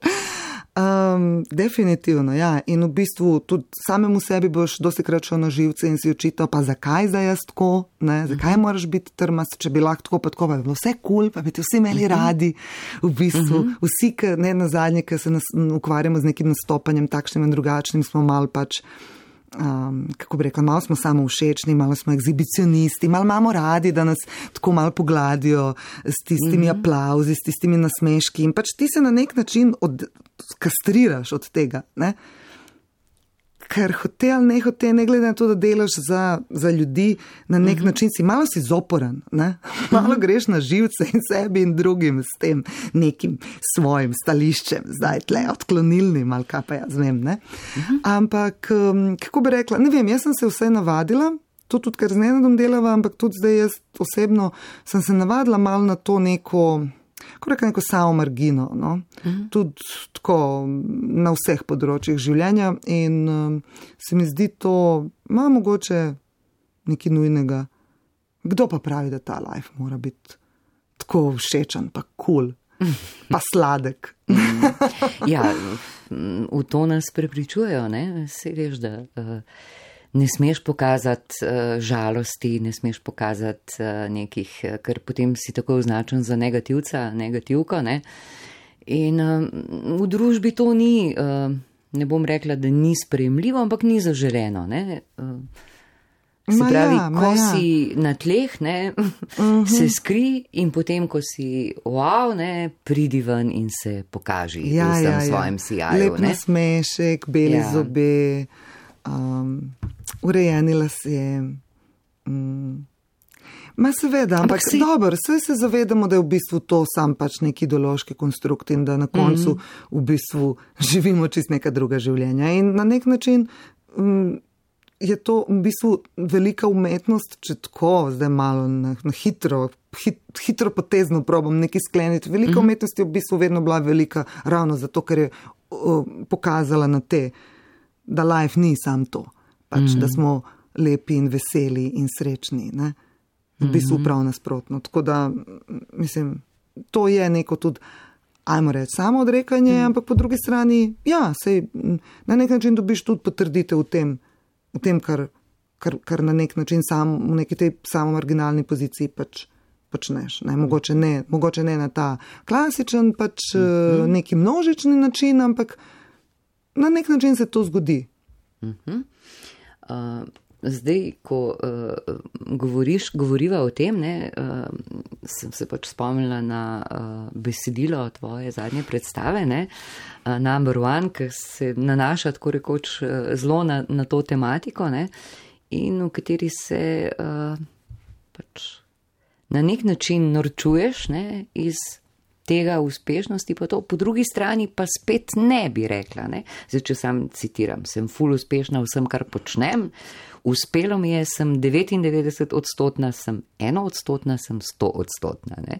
Speaker 3: Um, definitivno, ja. In v bistvu tudi samemu sebi boš dostikrat šel na živce in si očital, pa zakaj zdaj jaz tako, ne? Zakaj uh-huh. moraš biti trmast, če bi lahko tako pa tako, pa bi bilo vse kul, cool, pa bi te vsi imeli uh-huh. radi, v bistvu. Uh-huh. Vsi, ki, ne na zadnje, ki se nas, ukvarjamo z nekim nastopanjem takšnim in drugačnim, smo malo pač, um, kako bi rekla, malo smo samo všečni, malo smo ekshibicionisti, malo imamo radi, da nas tako malo pogladijo s tistimi uh-huh. aplauzi, s tistimi nasmeški in pač ti se na nek način od kastriraš od tega, ne? Ker hote ali ne hote, ne glede na to, da delaš za, za ljudi, na nek uh-huh. način si malo si zoporen, ne? Malo uh-huh. greš na živce in sebi in drugim s tem nekim svojim stališčem, zdaj tle odklonilnim ali kaj pa jaz vem, ne? Uh-huh. Ampak, kako bi rekla, ne vem, jaz sem se vse navadila, to tudi kar z Nenadom delava, ampak tudi zdaj jaz osebno sem se navadila malo na to neko kako reka neko samo margino, no? uh-huh. tudi tako na vseh področjih življenja in um, se mi zdi to malo mogoče nekaj nujnega. Kdo pa pravi, da ta life mora biti tako všečen, pa kul, cool, pa sladek?
Speaker 1: Ja, v to nas prepričujejo, ne? Se veš, da uh, ne smeš pokazati uh, žalosti, ne smeš pokazati uh, nekih, ker potem si tako označen za negativca, negativko, ne. In uh, v družbi to ni, uh, ne bom rekla, da ni sprejemljivo, ampak ni zaželeno, ne. Uh, Se
Speaker 3: Ma
Speaker 1: pravi,
Speaker 3: ja, ma
Speaker 1: ko
Speaker 3: ja.
Speaker 1: si na tleh, ne, uh-huh. se skri in potem, ko si wow, ne, pridi ven in se pokaži
Speaker 3: Ja,
Speaker 1: v vsem
Speaker 3: ja, ja.
Speaker 1: svojem sijaju.
Speaker 3: Lep
Speaker 1: Ne?
Speaker 3: nasmešek, beli
Speaker 1: Ja.
Speaker 3: zobe, um, urejeni lasje. Mm. Ma seveda, ampak,
Speaker 1: Ampak
Speaker 3: ampak
Speaker 1: si-
Speaker 3: dobro, vse se zavedamo, da je v bistvu to sam pač neki ideološki konstrukt in da na koncu mm. v bistvu živimo čist neka druga življenja. In na nek način mm, je to v bistvu velika umetnost, če tako zdaj malo na, na hitro, hit, hitro potezno probam nekaj skleniti. Velika mm-hmm. umetnost je v bistvu vedno bila velika ravno zato, ker je uh, pokazala na te, da life ni sam to, pač mm-hmm. da smo lepi in veseli in srečni, ne? V bistvu prav nasprotno. Tako da, mislim, to je neko tudi, ajmo reči, samo odrekanje, mm. ampak po drugi strani, ja, sej, na nek način dobiš tudi potrditev v tem, v tem kar, kar, kar na nek način sam, v neki tej samo marginalni poziciji pač počneš. Ne? Mogoče, ne, mogoče ne na ta klasičen, pač mm-hmm. neki množični način, ampak na nek način se to zgodi.
Speaker 1: Mm-hmm. Uh... Zdaj, ko uh, govoriš, govoriva o tem, ne, uh, sem se pač spomnila na uh, besedilo tvoje zadnje predstave, ne, uh, Number One, ki se nanaša tako rekoč uh, zelo na, na to tematiko, ne, in v kateri se uh, pač na nek način norčuješ, ne, iz tega uspešnosti, pa to po drugi strani pa spet ne bi rekla, ne. Zdaj, če sam citiram, sem ful uspešna v vsem, kar počnem, uspelo mi je, sem devetindevetdeset odstotna, sem eno odstotna, sem sto odstotna. Ne.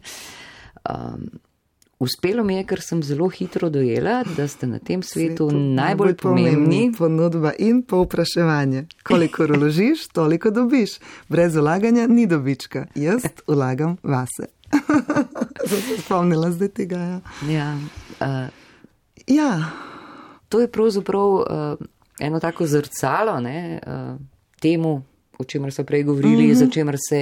Speaker 1: Um, uspelo mi je, ker sem zelo hitro dojela, da ste na tem svetu Svetu najbolj pomembni.
Speaker 3: Ponudba in povpraševanje. Kolikor vložiš, toliko dobiš. Brez vlaganja ni dobička. Jaz vlagam vase. Zdaj se spomnila zdaj tega. Ja.
Speaker 1: Ja, uh,
Speaker 3: ja.
Speaker 1: To je pravzaprav uh, eno tako zrcalo, ne, uh, temu, o čemer so prej govorili, mm-hmm. za čemer se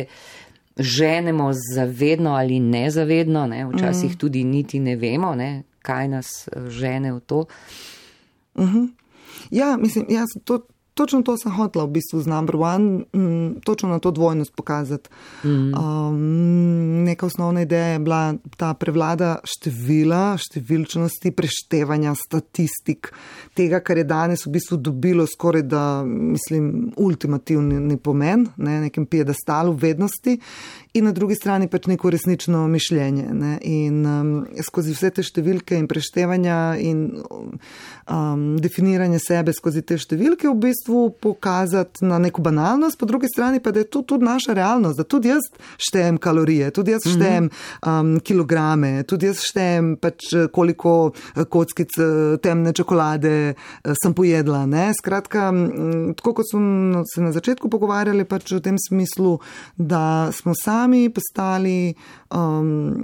Speaker 1: ženemo zavedno ali nezavedno, ne, včasih mm-hmm. tudi niti ne vemo, ne, kaj nas žene v to.
Speaker 3: Mm-hmm. Ja, mislim, jaz to, točno to sem hotela v bistvu z Number One, m, točno na to dvojnost pokazati. Mm-hmm. Um, neka osnovna ideja je bila ta prevlada števila, številčnosti, preštevanja, statistik, tega, kar je danes v bistvu dobilo skoraj da, mislim, ultimativni pomen, ne, nekem piedestalu vednosti in na drugi strani pač neko resnično mišljenje. Ne, in um, skozi vse te številke in preštevanja in um, definiranje sebe skozi te številke v bistvu pokazati na neko banalnost, po drugi strani pa, da je to tudi naša realnost, da tudi jaz štejem kalorije, tudi jaz štejem um, kilograme, tudi jaz štejem pač koliko kockic temne čokolade sem pojedla. Ne? Skratka, tako kot smo se na začetku pogovarjali pač v tem smislu, da smo sami postali um,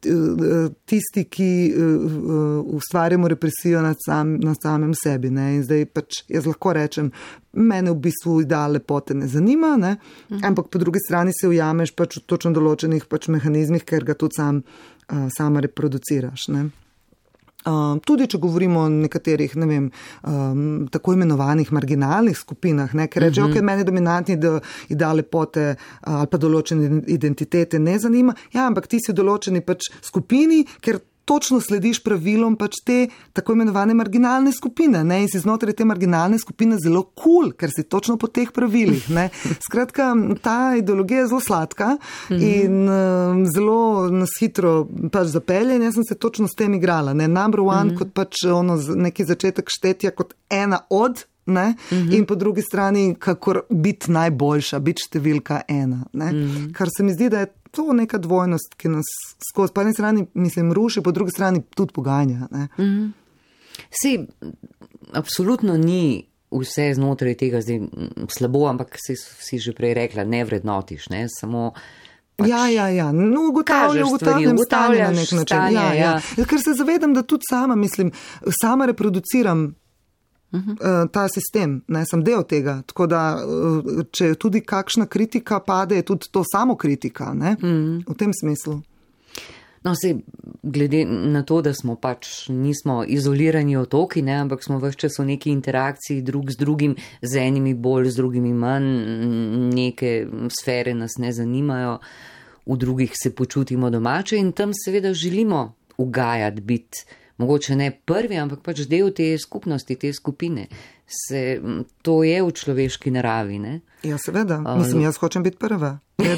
Speaker 3: tisti, ki uh, ustvarjamo represijo nad, sam, nad samem sebi. Ne? In zdaj pač jaz lahko rečem, mene v bistvu ideal lepote ne zanima, ne? Mhm. Ampak po drugi strani se ujameš pač v točno določenih pač mehanizmih, ker ga tudi sam, uh, sama reproduciraš. Ne? Uh, tudi, če govorimo o nekaterih, ne vem, um, tako imenovanih marginalnih skupinah, ne, ker reče, uh-huh. ok, mene dominantni ideal lepote uh, ali pa določene identitete ne zanima, ja, ampak ti si v določeni pač skupini, ker točno slediš pravilom pač te tako imenovane marginalne skupine, ne, in si znotraj te marginalne skupine zelo cool, ker si točno po teh pravilih, ne. Skratka, ta ideologija je zelo sladka in um, zelo nas hitro pač zapelje in jaz sem se točno s tem igrala, ne. Number One mm-hmm. kot pač ono, neki začetek štetja kot ena od, ne, mm-hmm. in po drugi strani kakor biti najboljša, biti številka ena, ne. Mm-hmm. Kar se mi zdi, da je to neka dvojnost, ki nas skozi po eni strani, mislim, ruši, po drugi strani tudi poganja. Ne?
Speaker 1: Mm-hmm. Sej, absolutno ni vse znotraj tega zdaj slabo, ampak si, si že prej rekla, ne vrednotiš, ne, samo pač
Speaker 3: ja, ja, ja, no, ugotavljam, ugotavljam stanje na nek način.
Speaker 1: Stanje,
Speaker 3: ja, ja.
Speaker 1: ja.
Speaker 3: Ker se zavedam, da tudi sama, mislim, sama reproduciram Uh-huh. ta sistem, ne, sem del tega, tako da, če tudi kakšna kritika pade, je tudi to samo kritika, ne, uh-huh. v tem smislu.
Speaker 1: No, se glede na to, da smo pač nismo izolirani otoki, ne, ampak smo vse čas v neki interakciji drug z drugim, z enimi bolj, z drugimi manj, neke sfere nas ne zanimajo, v drugih se počutimo domače in tam seveda želimo ugajati, biti mogoče ne prvi, ampak pač del te skupnosti, te skupine. Se, to je v človeški naravi, ne?
Speaker 3: Ja, seveda. Mislim, jaz hočem biti prva.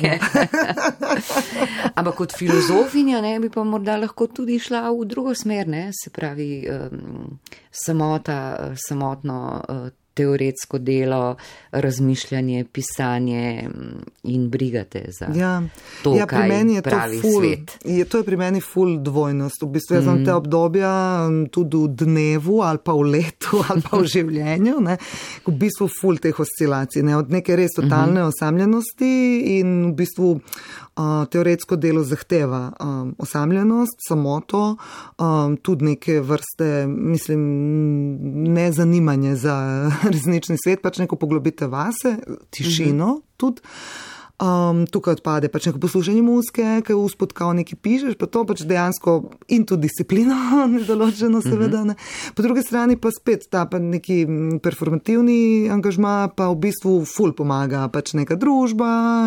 Speaker 1: Ampak kot filozofinja ne bi pa morda lahko tudi šla v drugo smer, ne? Se pravi, um, samota, samotno uh, teoretsko delo, razmišljanje, pisanje in brigate za ja. to, ja, kaj je pravi
Speaker 3: ful,
Speaker 1: svet.
Speaker 3: Je, to je pri meni ful dvojnost. V bistvu jaz mm. znam te obdobja tudi v dnevu ali pa v letu ali pa v življenju, ne, v bistvu ful teh oscilacij, ne, od neke res totalne mm-hmm. osamljenosti in v bistvu uh, teoretsko delo zahteva um, osamljenost, samoto, um, tudi neke vrste, mislim, nezanimanje za resnični svet, pač neko poglobite vase, tišino mm-hmm. tudi. Um, tukaj odpade pač neko poslušanje muzike, kaj uspod kao nekaj pišeš, pa to pač dejansko in tudi disciplino nedoločeno seveda. Ne. Po drugi strani pa spet ta pa neki performativni angažma pa v bistvu ful pomaga, pač neka družba,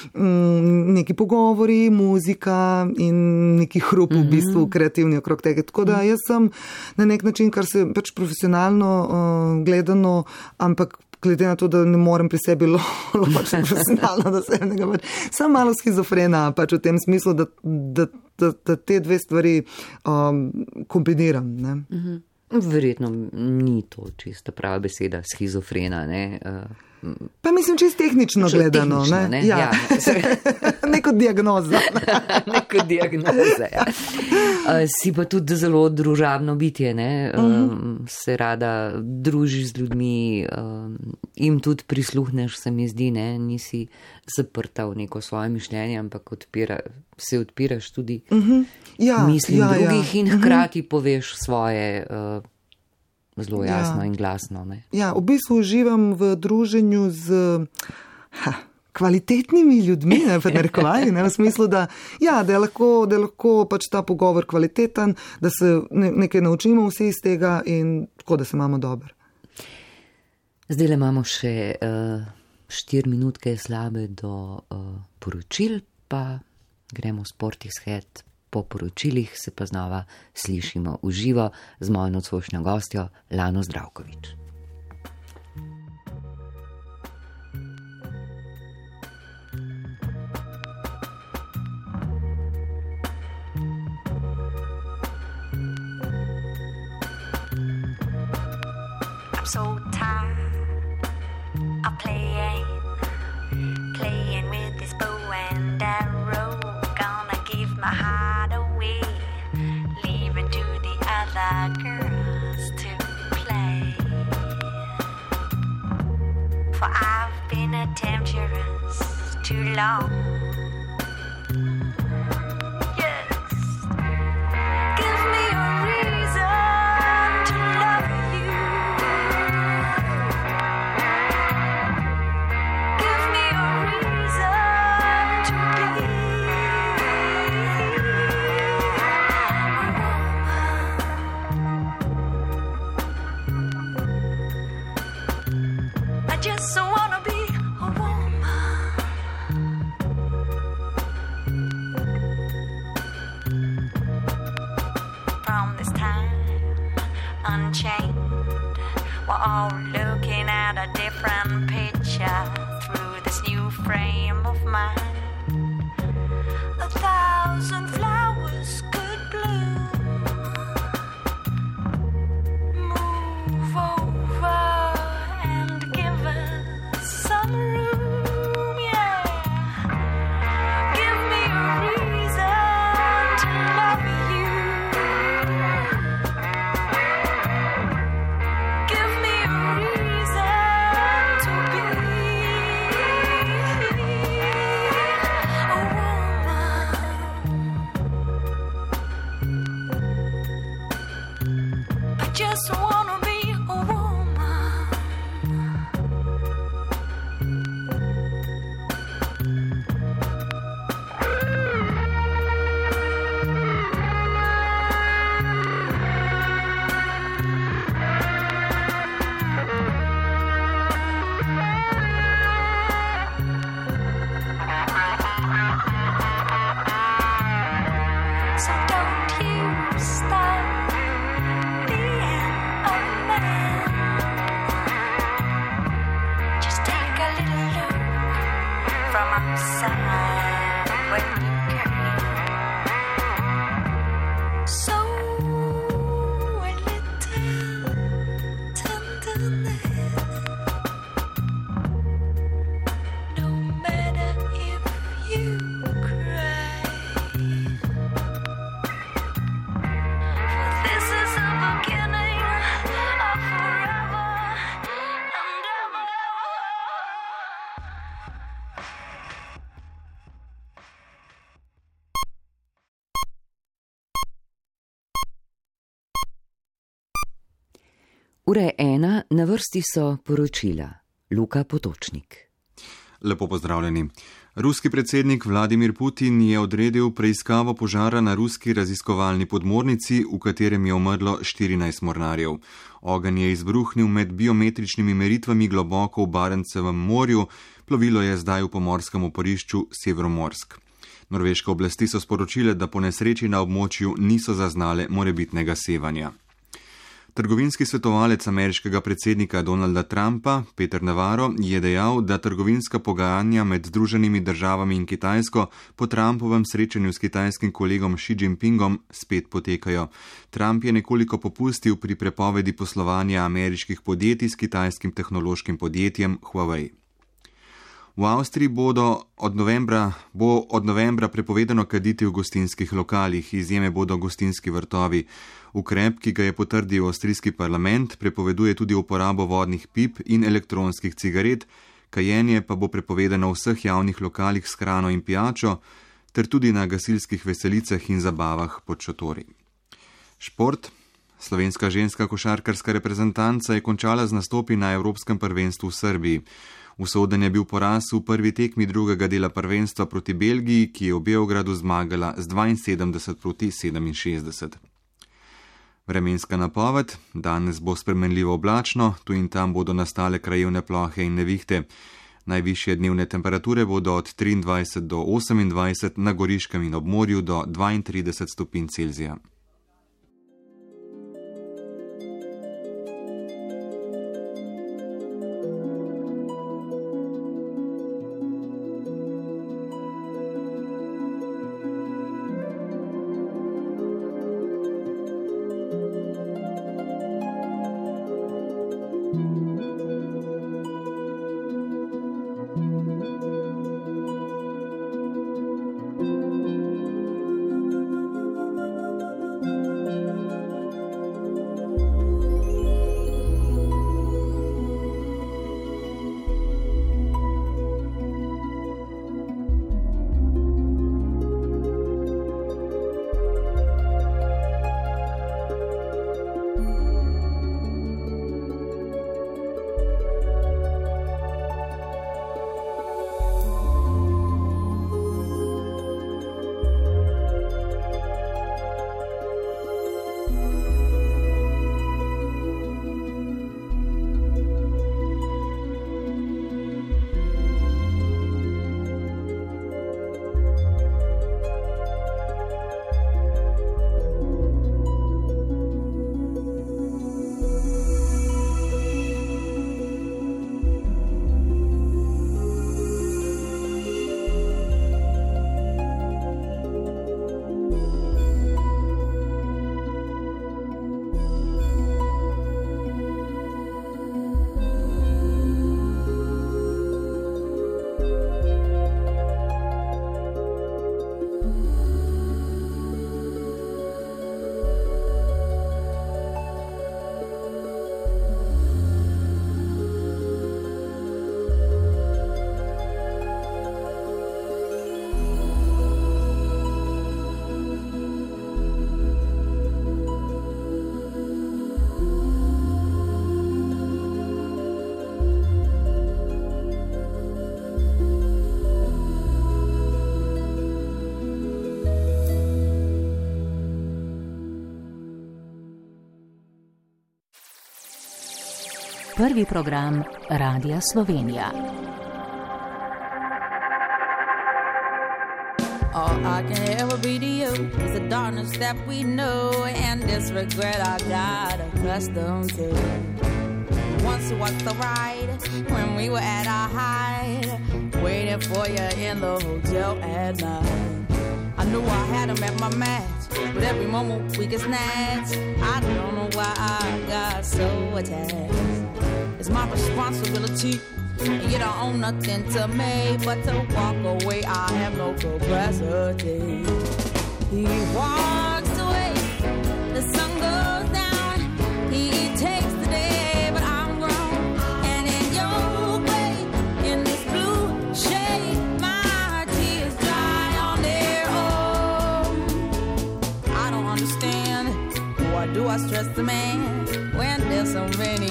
Speaker 3: neki pogovori, muzika in neki hrup v bistvu kreativni okrog tega. Tako da jaz sem na nek način, kar se pač profesionalno uh, gledano, ampak glede na to, da ne morem pri sebi ločiti profesionalno do sebnega, pač sem malo schizofrena, pač v tem smislu, da, da, da, da te dve stvari um, kombiniram. Ne?
Speaker 1: Mhm. Verjetno ni to čista prava beseda, schizofrena, ne? Uh...
Speaker 3: Pa mislim, čist tehnično gledano.
Speaker 1: Tehnično,
Speaker 3: ne?
Speaker 1: ne?
Speaker 3: Ja.
Speaker 1: Ja.
Speaker 3: Neko diagnoza.
Speaker 1: Neko diagnoza, ja. Uh, si pa tudi zelo družabno bitje, ne? Uh, uh-huh. Se rada družiš z ljudmi, uh, jim tudi prisluhneš, se mi zdi, ne? Nisi zaprta v neko svoje mišljenje, ampak odpira, se odpiraš tudi uh-huh. ja, mislim ja, drugih ja. in hkrati uh-huh. poveš svoje uh, zelo jasno ja. in glasno. Ne?
Speaker 3: Ja, v bistvu uživam v druženju z ha, kvalitetnimi ljudmi, ne, v narekovaji, ne, v smislu, da, ja, da je lahko, da je lahko pač ta pogovor kvaliteten, da se ne, nekaj naučimo vsi iz tega in tako, da se imamo dobro.
Speaker 1: Zdaj le imamo še uh, štiri minutke slabe do uh, poročil, pa gremo v Sportih Head. Po poročilih se pa znova slišimo v živo z mojo nocojšnjo gostjo Lano Zdravkovič.
Speaker 4: I'm so tired of playing, playing with this bow and arrow. Gonna give my heart away, leave it to the other girls to play. For I've been a temptress too long. Yes, give me a reason to love you. Give me a reason to be. I just wanna be a woman. From this time unchained, we're all looking at a different picture through this new frame of mine. A thousand flowers could bloom. Move over and give us some room, yeah. Give me a reason to love you. Give me a reason to be a woman. I just wanna be a woman.
Speaker 1: Ura je ena, na vrsti so poročila. Luka Potočnik.
Speaker 5: Lepo pozdravljeni. Ruski predsednik Vladimir Putin je odredil preiskavo požara na ruski raziskovalni podmornici, v katerem je umrlo štirinajst mornarjev. Ogenj je izbruhnil med biometričnimi meritvami globoko v Barencevem morju, plovilo je zdaj v pomorskem oporišču Severomorsk. Norveške oblasti so sporočile, da po nesreči na območju niso zaznale morebitnega sevanja. Trgovinski svetovalec ameriškega predsednika Donalda Trumpa, Peter Navarro, je dejal, da trgovinska pogajanja med Združenimi državami in Kitajsko po Trumpovem srečanju s kitajskim kolegom Xi Jinpingom spet potekajo. Trump je nekoliko popustil pri prepovedi poslovanja ameriških podjetij s kitajskim tehnološkim podjetjem Huawei. V Avstriji bodo od novembra, bo od novembra prepovedano kaditi v gostinskih lokalih, izjeme bodo gostinski vrtovi. Ukrep, ki ga je potrdil avstrijski parlament, prepoveduje tudi uporabo vodnih pip in elektronskih cigaret, kajenje pa bo prepovedano v vseh javnih lokalih s hrano in pijačo, ter tudi na gasilskih veselicah in zabavah pod šotori. Šport. Slovenska ženska košarkarska reprezentanca je končala z nastopi na Evropskem prvenstvu v Srbiji. Usoden je bil poraz v prvi tekmi drugega dela prvenstva proti Belgiji, ki je v Beogradu zmagala z dvainsedemdeset proti sedeminšestdeset. Vremenska napoved. Danes bo spremenljivo oblačno, tu in tam bodo nastale krajevne plohe in nevihte. Najvišje dnevne temperature bodo od triindvajset do osemindvajset, na Goriškem in ob morju do dvaintrideset stopinj Celzija.
Speaker 6: Prvi program Radia Slovenija.
Speaker 7: All I can ever be to you is the darkness that we know and this regret I got accustomed to. Once it was the ride when we were at our height, waiting for you in the hotel at night. I knew I had him at my match, but every moment we get snatched. I don't know why I got so attached. It's my responsibility, and you don't own nothing to me but to walk away. I have no capacity. He walks away, the sun goes down. He takes the day, but I'm grown. And in your way, in this blue shade, my tears dry on their own. I don't understand, why do I stress the man when there's so many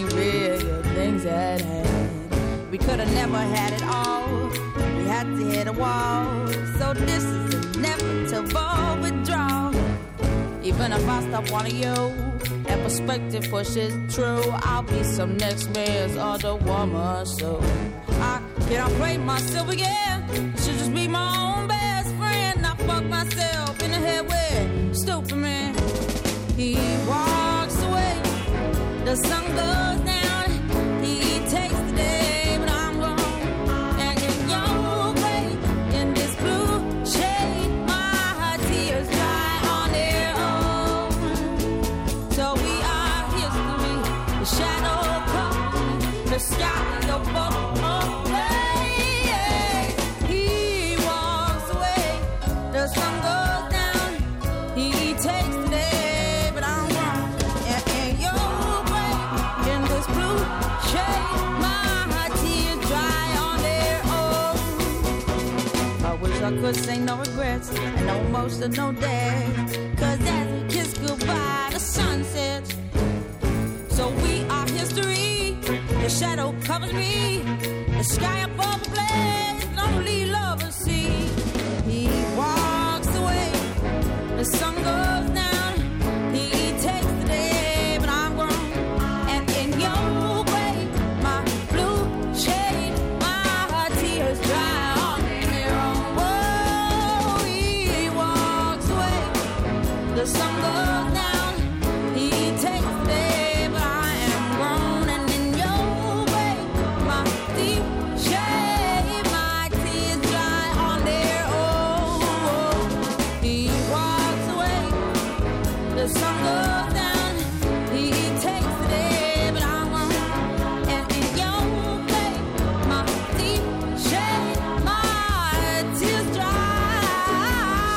Speaker 7: We could have never had it all. We had to hit a wall. So this is inevitable withdrawal. Even if I stop wanting you, that perspective pushes true. I'll be some next man's other woman. So I can't play myself again. I should just be my own best friend. I fuck myself in the head with stupid man. He walks away. The sun goes down. He takes the day, but I'm gone. And in your way, in this blue shade, my tears dry on their own. So we are history. The shadow comes, the sky above. He walks away. The sun goes down. He takes the day, but I'm gone. And in your way, in this blue shade, my tears dry on their own. I wish I could say no regrets and no emotion, no day. Cause as we kiss goodbye, the sun sets. So we are history. The shadow covers me. The sky above the blaze, lonely lovers see. He walks away. The sun goes down. He takes the day, but I'm gone. And in your way, my blue shade, my tears dry on their own. Whoa, he walks away. The sun goes down. He takes the day, but I am grown. And in your way, my deep shade, my tears dry on their own. He walks away. The sun goes down. He takes the day, but I'm gone. And in your way, my deep shade, my tears dry.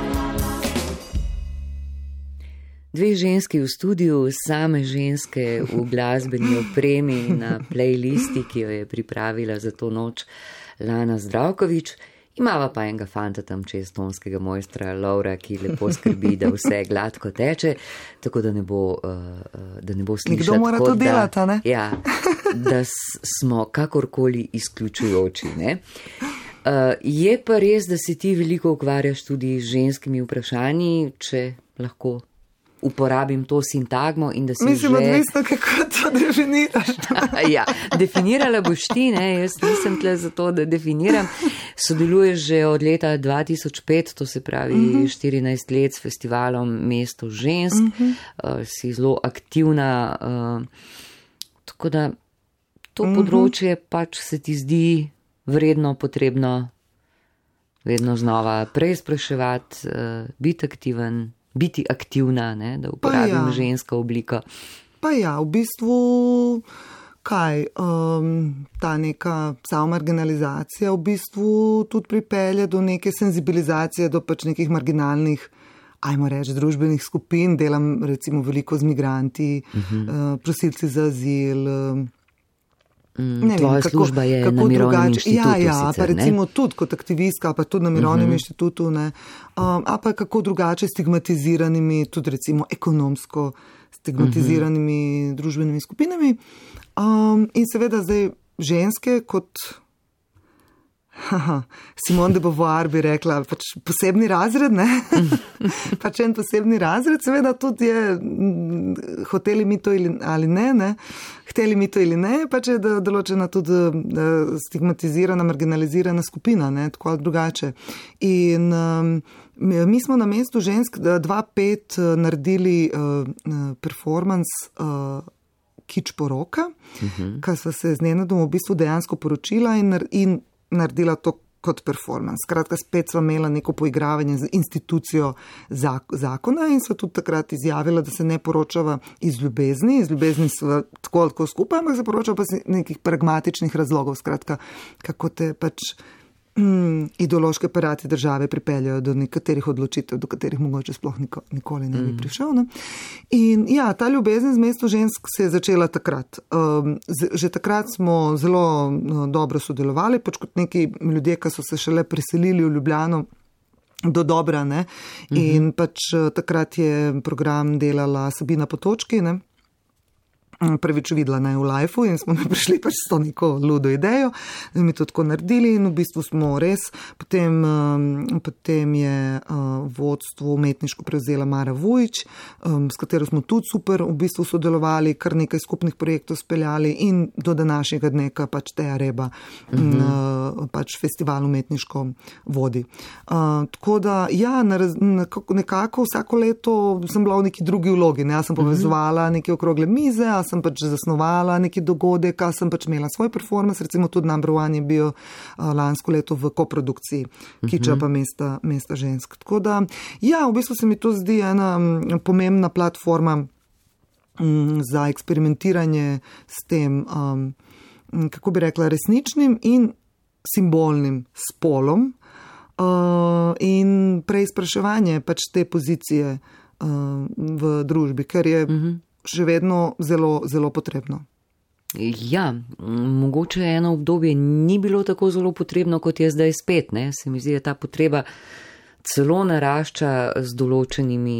Speaker 1: Dve ženski v studiu, same ženske v glasbeni opremi na playlisti, ki jo je pripravila za to noč Lana Zdravkovič. Imava pa enega fanta tam čez, tonskega mojstra Laura, ki lepo skrbi, da vse gladko teče, tako da ne bo, uh, da ne bo slišati.
Speaker 3: Nekdo mora to delati, ne?
Speaker 1: Ja, da s- smo kakorkoli izključujoči, ne? Uh, je pa res, da se ti veliko ukvarjaš tudi z ženskimi vprašanji, če lahko uporabim to sintagmo in da si
Speaker 3: Mislim,
Speaker 1: že...
Speaker 3: odvisno, kako to definiraš.
Speaker 1: Ja, definirala boš ti, ne, jaz nisem tle zato, da definiram. Sodeluješ že od leta dva tisoč pet, to se pravi uh -huh. štirinajst let s festivalom Mesto žensk, uh -huh. uh, si zelo aktivna, uh, tako da to uh -huh. področje pač se ti zdi vredno, potrebno vedno znova preizpraševati, uh, biti aktiven, biti aktivna, ne, da uporabim
Speaker 3: ja.
Speaker 1: žensko obliko.
Speaker 3: Pa ja, v bistvu, kaj, um, ta neka samomarginalizacija v bistvu tudi pripelje do neke senzibilizacije, do pač nekih marginalnih, ajmo reči, družbenih skupin. Delam recimo veliko z migranti, uh-huh. uh, prosilci za azil. Um,
Speaker 1: Mm, tvoja kako, služba je na Mirovnem
Speaker 3: drugače.
Speaker 1: inštitutu.
Speaker 3: Ja, ja,
Speaker 1: sicer,
Speaker 3: pa recimo
Speaker 1: ne?
Speaker 3: tudi kot aktivistka, pa tudi na Mirovnem uh-huh. inštitutu, ne. Um, a pa kako drugače stigmatiziranimi, tudi recimo ekonomsko stigmatiziranimi uh-huh. družbenimi skupinami. Um, in seveda zdaj ženske kot haha, Simone de Beauvoir bi rekla, pač posebni razred, ne? Pač en posebni razred, seveda tudi je, hoteli mi to ali ne, ne? Hteli mi to ali ne, pač je določena tudi stigmatizirana, marginalizirana skupina, ne? Tako ali drugače. In um, mi smo na Mestu žensk dva pet naredili uh, performance uh, Kič poroka, uh-huh. kar sva se z Nenadom v bistvu dejansko poročila in, in naredila to kot performance. Skratka, spet sva imela neko poigravanje z institucijo zakona in sva tudi takrat izjavila, da se ne poročava iz ljubezni. Iz ljubezni sva tako ali tako skupaj, ampak se poročava pa iz nekih pragmatičnih razlogov. Skratka, kako te pač mm, ideološke aparati države pripeljajo do nekaterih odločitev, do katerih mogoče sploh niko, nikoli ne bi mm. prišel. Ne? In ja, ta ljubezen z Mesto žensk se je začela takrat. Um, z, že takrat smo zelo no, dobro sodelovali, pač kot neki ljudje, ki so se šele preselili v Ljubljano do dobra, ne? In mm-hmm. pač takrat je program delala Sabina Potočki, ne? prvič videla ne, v lifeu in smo mi prišli pač s to neko ludo idejo, da mi to tako naredili in v bistvu smo res, potem, um, potem je uh, vodstvo umetniško prevzela Mara Vujić, um, s katero smo tudi super v bistvu sodelovali, kar nekaj skupnih projektov speljali in do današnjega dne, ka pač Teja Reba uh-huh. uh, pač festival umetniško vodi. Uh, tako da, ja, nekako vsako leto sem bila v neki drugi vlogi, ne, jaz sem povezovala uh-huh. neke okrogle mize, sem pač zasnovala neki dogodek, a sem pač imela svoj performance, recimo tudi Number One je bil uh, lansko leto v koprodukciji Kiča pa mesta, mesta žensk. Tako da, ja, v bistvu se mi to zdi ena um, pomembna platforma um, za eksperimentiranje s tem, um, kako bi rekla, resničnim in simbolnim spolom uh, in preizpraševanje pač te pozicije uh, v družbi, ker je uh-huh. še vedno zelo, zelo potrebno.
Speaker 1: Ja, mogoče eno obdobje ni bilo tako zelo potrebno, kot je zdaj spet. Ne? Se mi zdi, da ta potreba celo narašča z določenimi,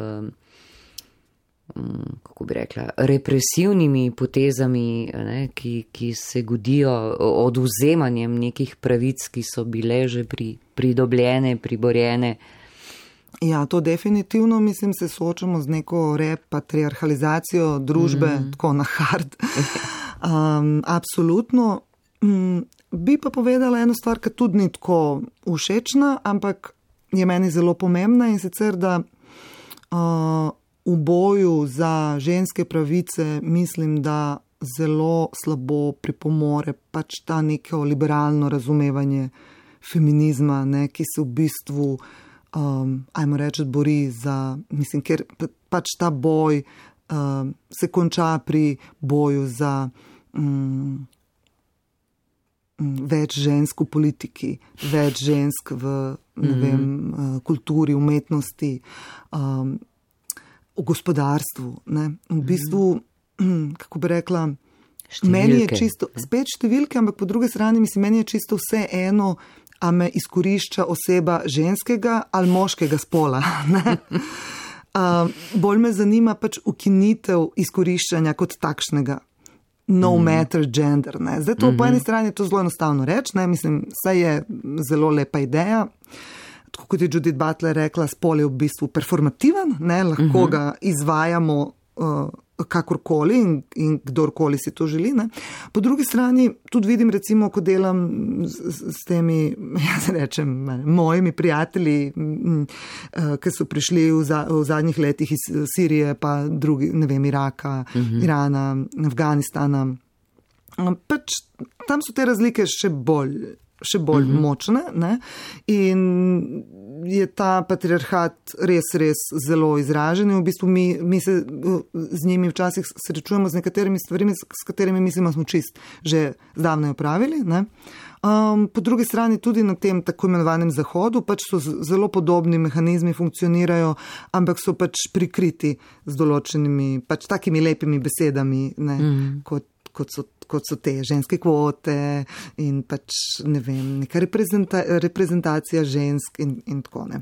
Speaker 1: kako bi rekla, represivnimi potezami, ne? Ki, ki se godijo odvzemanjem nekih pravic, ki so bile že pri, pridobljene, priborjene.
Speaker 3: Ja, to definitivno, mislim, se soočamo z neko repatriarhalizacijo družbe, mm. tako na hard. Um, absolutno. Um, bi pa povedala eno stvar, ki tudi ni tako všečna, ampak je meni zelo pomembna in sicer, da uh, v boju za ženske pravice mislim, da zelo slabo pripomore pač ta neko liberalno razumevanje feminizma, ne, ki se v bistvu Um, ajmo reči, bori za, mislim, ker pač ta boj um, se konča pri boju za um, več žensk v politiki, več žensk v, ne mm-hmm. vem, uh, kulturi, umetnosti, um, v gospodarstvu. Ne? V bistvu, mm-hmm. kako bi rekla, številke. Meni je čisto, spet številke, ampak po drugi strani, mislim, meni je čisto vse eno, a me izkorišča oseba ženskega ali moškega spola. uh, bolj me zanima pač ukinitev izkoriščanja kot takšnega. No mm. matter gender. Ne. Zdaj to mm-hmm. po eni strani je to zelo enostavno reči, ne. Mislim, saj je zelo lepa ideja. Tako kot je Judith Butler rekla, spol je v bistvu performativen, ne. Lahko mm-hmm. ga izvajamo uh, kakorkoli in, in kdorkoli si to želi. Ne. Po drugi strani tudi vidim, recimo, ko delam s, s temi, jaz rečem, mojimi prijatelji, m, m, ki so prišli v, za, v zadnjih letih iz Sirije, pa drugi, ne vem, Iraka, uh-huh. Irana, Afganistana. Pač tam so te razlike še bolj, še bolj uh-huh. močne, ne. In je ta patriarhat res, res zelo izražen in v bistvu mi, mi se z njimi včasih srečujemo z nekaterimi stvarimi, s katerimi mislimo, smo čist že zdavno opravili, ne. Um, po drugi strani tudi na tem tako imenovanem zahodu pač so zelo podobni mehanizmi funkcionirajo, ampak so pač prikriti z določenimi pač takimi lepimi besedami, ne, mm. kot, kot so kot so te ženske kvote in pač, ne vem, neka reprezenta, reprezentacija žensk in, in tako ne.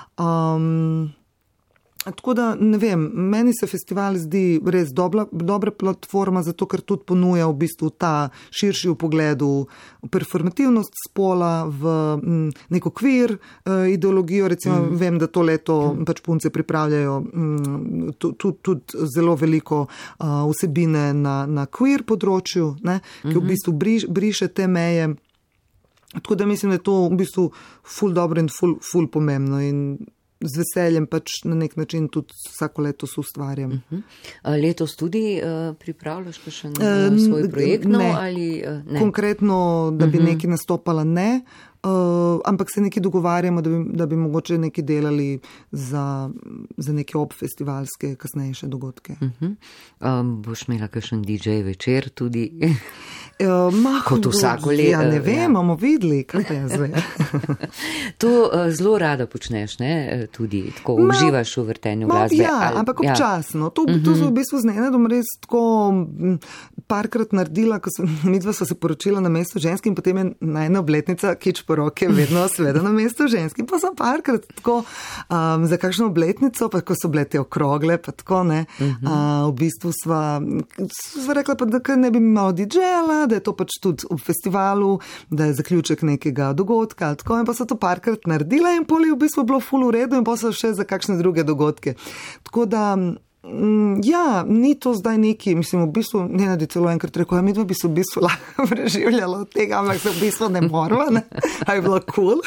Speaker 3: Um, tako da, ne vem, meni se festival zdi res dobra, dobra platforma, zato ker tudi ponuja v bistvu ta širši v pogledu performativnost spola v m, neko queer uh, ideologijo, recimo mm. vem, da to leto mm. pač punce pripravljajo m, tudi tud zelo veliko uh, vsebine na, na queer področju, ne, ki mm-hmm. v bistvu briš, briše te meje. Tako da mislim, da je to v bistvu ful dobro in ful, ful pomembno in z veseljem pač na nek način tudi vsako leto ustvarjam.
Speaker 1: Uh-huh. Letos tudi uh, pripravljaš še uh, svoj projekt? No,
Speaker 3: ne.
Speaker 1: Ali, uh, ne.
Speaker 3: Konkretno, da bi uh-huh. nekaj nastopala, ne. Uh, ampak se nekaj dogovarjamo, da bi, da bi mogoče nekaj delali za, za neke obfestivalske kasnejše dogodke.
Speaker 1: Uh-huh. Um, boš imela kakšen D J večer tudi?
Speaker 3: Uh,
Speaker 1: Kot vsako leto.
Speaker 3: Ja, ne vem, bomo ja. videli, kaj pa je zdaj.
Speaker 1: To uh, zelo rada počneš, ne? Tudi tako ma, uživaš v vrtenju ma, glasbe.
Speaker 3: Ja, ali, ampak ja. občasno. To, to so v bistvu z Nenadom res tako parkrat naredila, ko sem, midva sva se poročila na mesto ženski in potem je najna obletnica kič poroke vedno sveda na mesto ženski. Pa sem parkrat tako um, za kakšno obletnico, pa ko so bile te okrogle, pa tako ne. Uh-huh. Uh, v bistvu sva, sva rekla pa, da ne bi malo didžela, da je to pač tudi v festivalu, da je zaključek nekega dogodka ali tako in pa so to parkrat naredila in pol je v bistvu bilo ful v redu in pa so še za kakšne druge dogodke. Tako da, mm, ja, ni to zdaj neki, mislim, v bistvu, ne nadi celo enkrat rekel, ja, mi dva bi se v bistvu lahko preživljalo od tega, ampak se v bistvu ne morava, ne, a je bilo cool.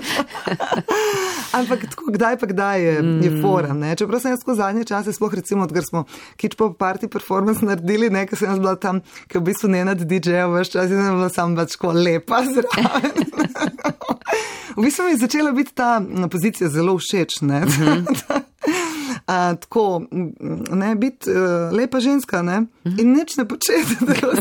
Speaker 3: Ampak tako, kdaj pa kdaj je, je fora, ne. Čeprav sem jaz tako zadnje čase, sploh recimo, odkar smo Kič Pop Party performance naredili, ne, ker sem jaz bila tam, ker v bistvu Nenad D J-a vaš čas in sem bila sam bač tako lepa zraven. V bistvu mi je začela biti ta pozicija zelo všeč, ne. A, tako, ne, biti uh, lepa ženska, ne, in nič ne početi.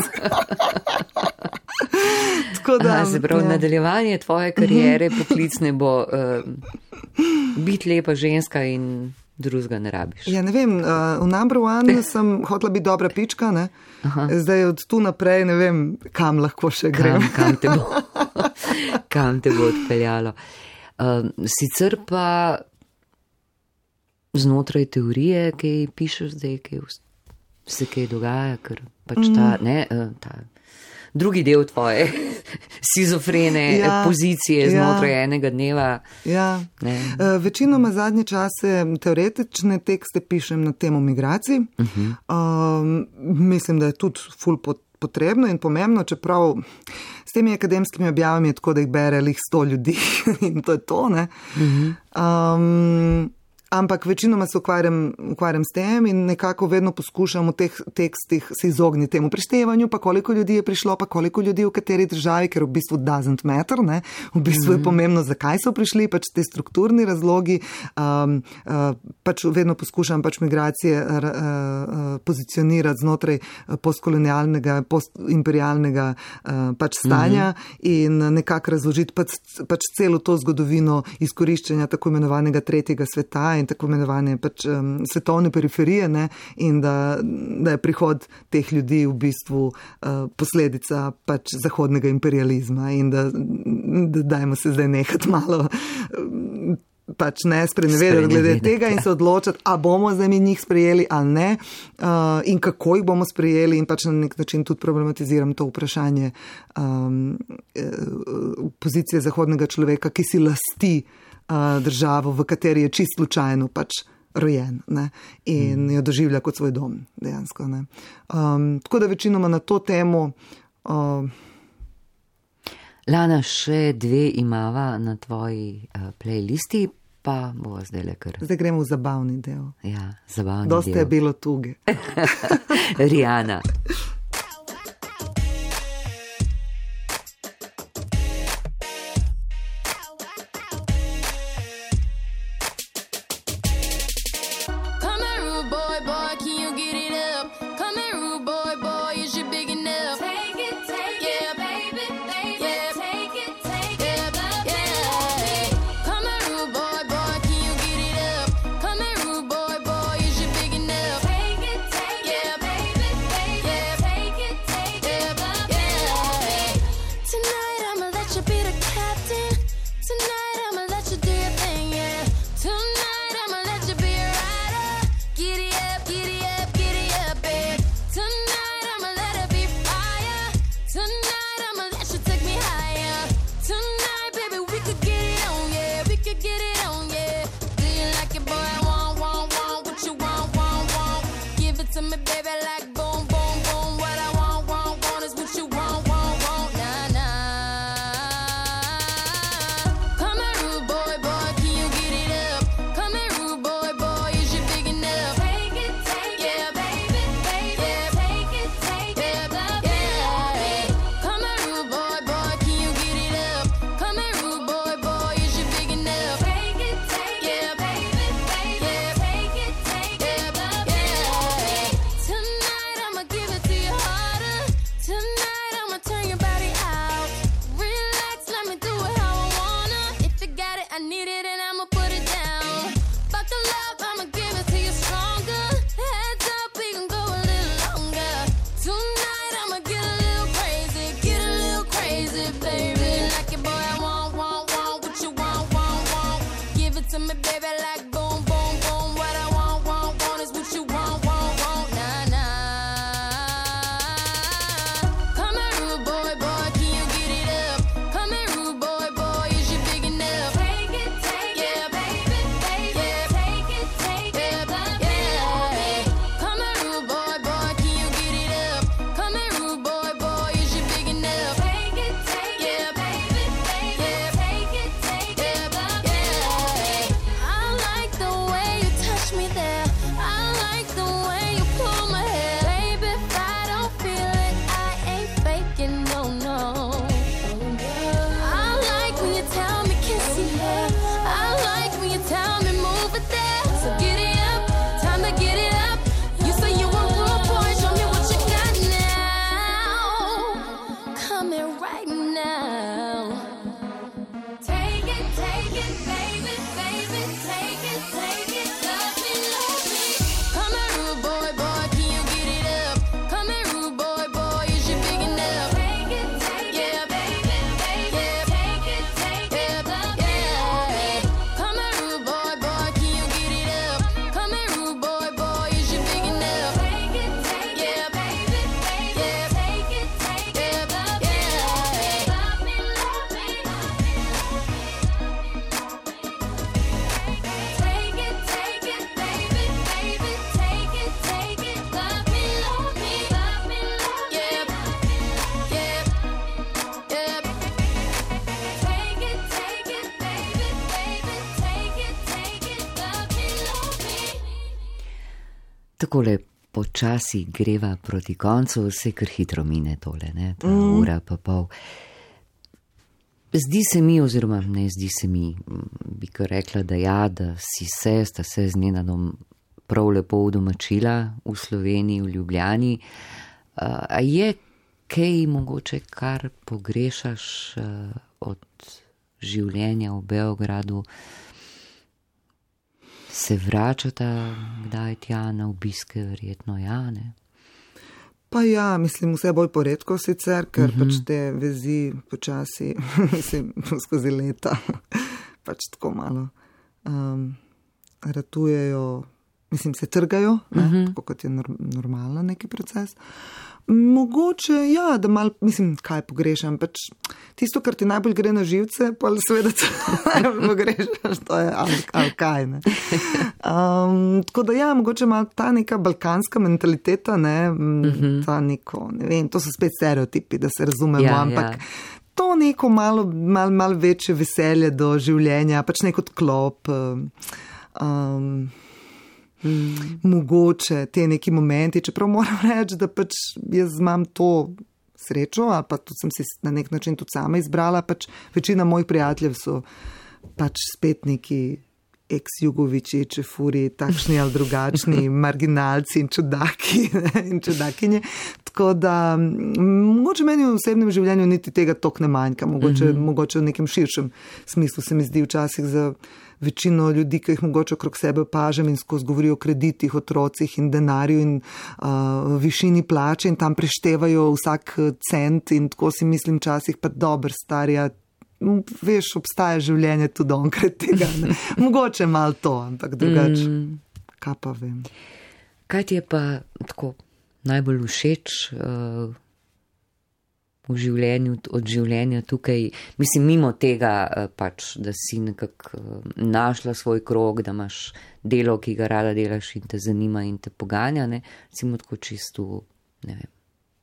Speaker 3: Tako da.
Speaker 1: Aha, se pravi, ja. Nadaljevanje tvoje karijere poklicne bo uh, biti lepa ženska in drugega ne rabiš.
Speaker 3: Ja, ne vem, uh, v number one sem hotela biti dobra pička, ne. Aha. Zdaj od tu naprej ne vem, kam lahko še grem.
Speaker 1: Kam, kam te bo, kam te bo odpeljalo. Uh, sicer pa znotraj teorije, kaj pišeš zdaj, kaj se kaj dogaja, ker pač ta, mm. ne, ta drugi del tvoje schizofrene ja, pozicije znotraj ja, enega dneva.
Speaker 3: Ja, uh, večinoma zadnje čase teoretične tekste pišem na temo migracij. Uh-huh. Um, mislim, da je tudi ful potrebno in pomembno, čeprav s temi akademskimi objavami je tako, da jih bere lih sto ljudi in to je to, ne. Uh-huh. Um, Ampak večinoma se ukvarjam, ukvarjam s tem in nekako vedno poskušam v teh tekstih se izogniti temu preštevanju, pa koliko ljudi je prišlo, pa koliko ljudi v kateri državi, ker v bistvu doesn't matter, ne. V bistvu je pomembno, zakaj so prišli, pač te strukturni razlogi, um, uh, pač vedno poskušam pač migracije uh, uh, pozicionirati znotraj postkolonialnega, postimperialnega uh, pač stanja mm-hmm. in nekako razložiti pač, pač celo to zgodovino izkoriščanja tako imenovanega tretjega sveta in tako imenovane pač, um, svetovne periferije, ne, in da, da je prihod teh ljudi v bistvu uh, posledica pač zahodnega imperializma in da, da dajmo se zdaj nekaj malo um, pač ne sprenevedati glede tega in se odločati, a bomo zdaj mi njih sprejeli ali ne uh, in kako jih bomo sprejeli in pač na nek način tudi problematiziram to vprašanje um, pozicije zahodnega človeka, ki si lasti državo, v kateri je čist slučajno pač rojen, ne, in jo doživlja kot svoj dom, dejansko, ne. Um, tako da večinoma na to temo. Uh...
Speaker 1: Lana, še dve imava na tvoji uh, playlisti, pa bo zdaj le kar.
Speaker 3: Zdaj gremo v zabavni del.
Speaker 1: Ja, zabavni
Speaker 3: Doste
Speaker 1: del.
Speaker 3: Doste je bilo tuge.
Speaker 1: Rihanna.
Speaker 7: Yeah.
Speaker 1: takole počasi greva proti koncu, vse kar hitro mine tole, ne, ta mm. ura pa pol. Zdi se mi, oziroma ne zdi se mi, bi kar rekla, da ja, da si se, sta se z Nenadom prav lepo udomačila v Sloveniji, v Ljubljani. A je kaj mogoče, kar pogrešaš od življenja v Beogradu? Se vračata kdaj tja na obiske, verjetno ja, ne?
Speaker 3: Pa ja, mislim, vse bolj poredko sicer, ker uh-huh. pač te vezi počasi, mislim, skozi leta, pač tako malo um, ratujejo, mislim, se trgajo, ne, uh-huh. tako kot je nor- normalno neki proces. Mogoče, ja, da mal, mislim, kaj pogrešam, pač tisto, kar ti najbolj gre na živce, pa seveda to najbolj pogrešaš, to je ali, ali kaj, ne. Um, tako da ja, mogoče malo ta neka balkanska mentaliteta, ne, uh-huh. ta neko, ne vem, to so spet stereotipi, da se razumemo, ja, ampak ja. To neko malo, malo, malo večje veselje do življenja, pač nek odklop, um, Mm. mogoče te neki momenti, čeprav moram reči, da pač jaz imam to srečo, ali pa tudi sem si na nek način tudi sama izbrala, pač večina mojih prijateljev so pač spet neki ex-jugoviči, čefuri, takšni ali drugačni, marginalci in čudaki in čudakinje. Tako da mogoče meni v osebnem življenju niti tega tok ne manjka, mogoče, mm-hmm. mogoče v nekem širšem smislu se mi zdi včasih za večino ljudi, ki jih mogoče okrog sebe opažam in skozi govorijo o kreditih, otrocih in denarju in uh, višini plače in tam preštevajo vsak cent in tako si mislim včasih pa dober starja, veš, obstaja življenje tudi onkraj tega. Ne? Mogoče malo to, ampak drugače, mm. kaj pa vem.
Speaker 1: Kaj ti je pa tako najbolj všeč uh, v življenju, od življenja tukaj, mislim, mimo tega uh, pač, da si nekako uh, našla svoj krog, da imaš delo, ki ga rada delaš in te zanima in te poganja, ne, recimo tako čisto, ne vem.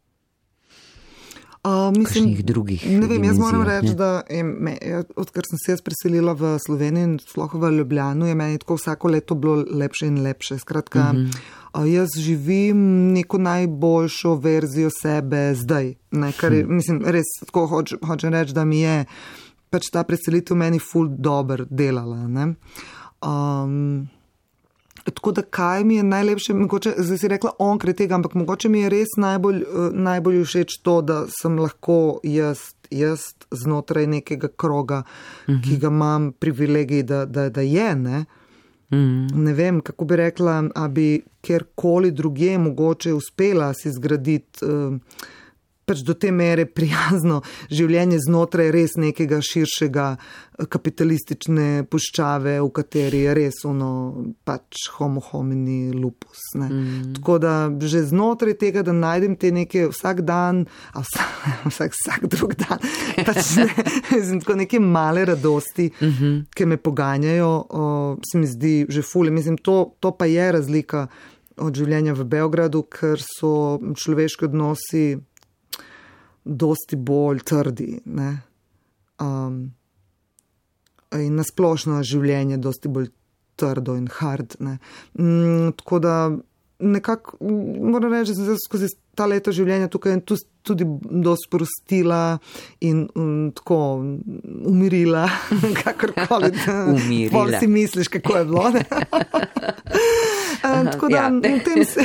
Speaker 3: Uh, mislim,
Speaker 1: drugih
Speaker 3: ne vem, jaz moram reči,
Speaker 1: ne?
Speaker 3: da je, me, odkar sem se jaz preselila v Slovenijo in sploh v Ljubljano, je meni tako vsako leto bilo lepše in lepše. Skratka, uh-huh. uh, jaz živim neko najboljšo verzijo sebe zdaj. Ne, kar je, mislim, res tako hoč, hočem reči, da mi je pač ta preselitev meni ful dober delala. Ne? Um, Tako da kaj mi je najlepše, mogoče, zdaj si rekla onkraj tega, ampak mogoče mi je res najbolj, najbolj všeč to, da sem lahko jaz, jaz znotraj nekega kroga, mm-hmm. ki ga imam privilegij, da, da, da je, ne. Mm-hmm. Ne vem, kako bi rekla, a bi kjerkoli drugje mogoče uspela si zgraditi uh, pač do te mere prijazno življenje znotraj res nekega širšega kapitalistične puščave, v kateri je res ono pač homo homini lupus. Ne. Mm. Tako da že znotraj tega, da najdem te neke vsak dan, a vsak, vsak, vsak drug dan, pač ne, tako neke male radosti, mm-hmm. ki me poganjajo, o, se mi zdi že ful. Mislim, to, to pa je razlika od življenja v Beogradu, ker so človeški odnosi dosti bolj trdi, ne. Um, in nasplošno življenje dosti bolj trdo in hard, ne. Mm, tako da nekako, moram reči, da sem se skozi ta leta življenja tukaj tudi dosti sprostila in um, tako umirila, kakorkoli.
Speaker 1: Umirila.
Speaker 3: Pol si misliš, kako je bilo, ne. um, tako da, ja. v tem se...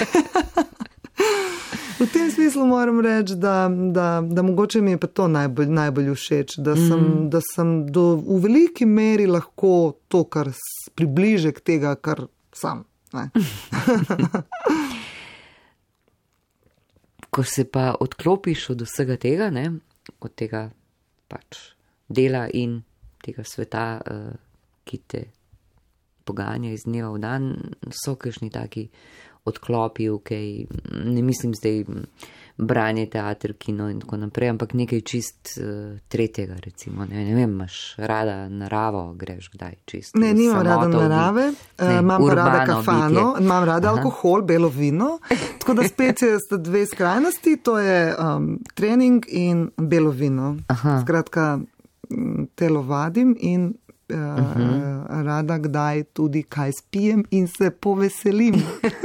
Speaker 3: V tem smislu moram reči, da, da, da mogoče mi je pa to najbolj, najbolj všeč, da sem, mm. da sem do, v veliki meri lahko to, kar približe k tega, kar sam. Ne?
Speaker 1: Ko se pa odklopiš od vsega tega, ne, od tega pač dela in tega sveta, ki te poganja iz dneva v dan, so kakšni taki odklopi, okay, ne mislim zdaj branje, teater, kino in tako naprej, ampak nekaj čist uh, tretjega, recimo, ne, ne vem, imaš rada naravo, greš kdaj čist?
Speaker 3: Ne, nimam rada narave, ne, imam rada kafano, bitje. Imam rada Aha. alkohol, belo vino, tako da spet sta dve skrajnosti, to je um, trening in belo vino. Aha. Skratka, telovadim in Uh-huh. rada kdaj tudi kaj spijem in se poveselim.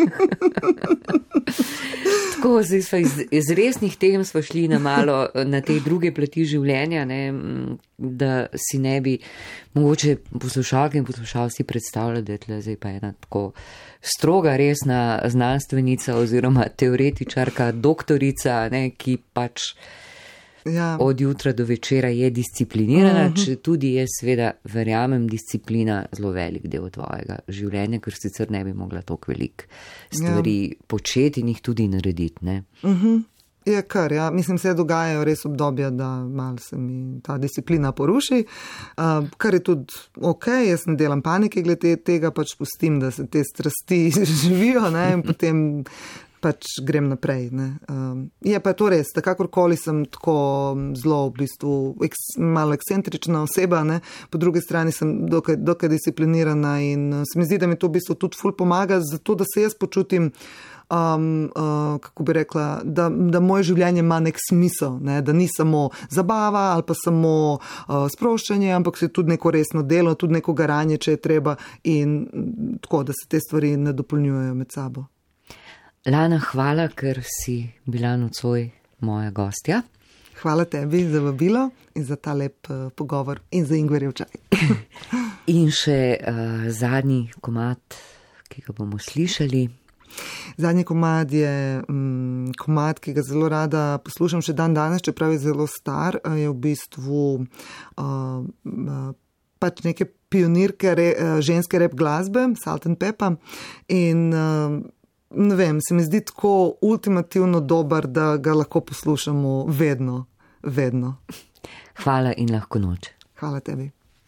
Speaker 1: Tako, zdaj smo iz, iz resnih tem smo šli na malo na te druge plati življenja, ne, da si ne bi mogoče poslušalke in poslušalci predstavljali, da je tle zdaj pa ena tako stroga, resna znanstvenica oziroma teoretičarka, doktorica, ne, ki pač ja. Od jutra do večera je disciplinirana, uh-huh. če tudi je seveda, verjamem, disciplina zelo velik del tvojega življenja, ker sicer ne bi mogla toliko velik stvari ja. Početi in jih tudi narediti, ne?
Speaker 3: Uh-huh. Je kar, ja. Mislim, se dogajajo res obdobja, da malo se mi ta disciplina poruši, uh, kar je tudi ok, jaz ne delam panike glede tega, pač pustim, da se te strasti živijo, ne, in potem pač grem naprej. Ne. Um, je pa to res, da kakorkoli sem tako zelo v bistvu eks, malo ekscentrična oseba, ne. Po drugi strani sem dokaj, dokaj disciplinirana in uh, se mi zdi, da mi to v bistvu tudi ful pomaga, zato da se jaz počutim Um, uh, kako bi rekla, da, da moje življenje ima nek smisel, ne? Da ni samo zabava ali pa samo uh, sproščanje, ampak se tudi neko resno delo, tudi neko garanje, če je treba in tako, da se te stvari ne dopolnjujejo med sabo.
Speaker 1: Lana, hvala, ker si bila nocoj moja gostja.
Speaker 3: Hvala tebi za vabilo in za ta lep uh, pogovor in za Ingverjev čaj.
Speaker 1: In še uh, zadnji komad, ki ga bomo slišali.
Speaker 3: Zadnji komad je um, komad, ki ga zelo rada poslušam še dan danes, čeprav je zelo star, je v bistvu uh, pač neke pionirke re, ženske rap glasbe, Salt and Pepper, in uh, ne vem, se mi zdi tako ultimativno dober, da ga lahko poslušamo vedno, vedno.
Speaker 1: Hvala in lahko noč.
Speaker 3: Hvala tebi.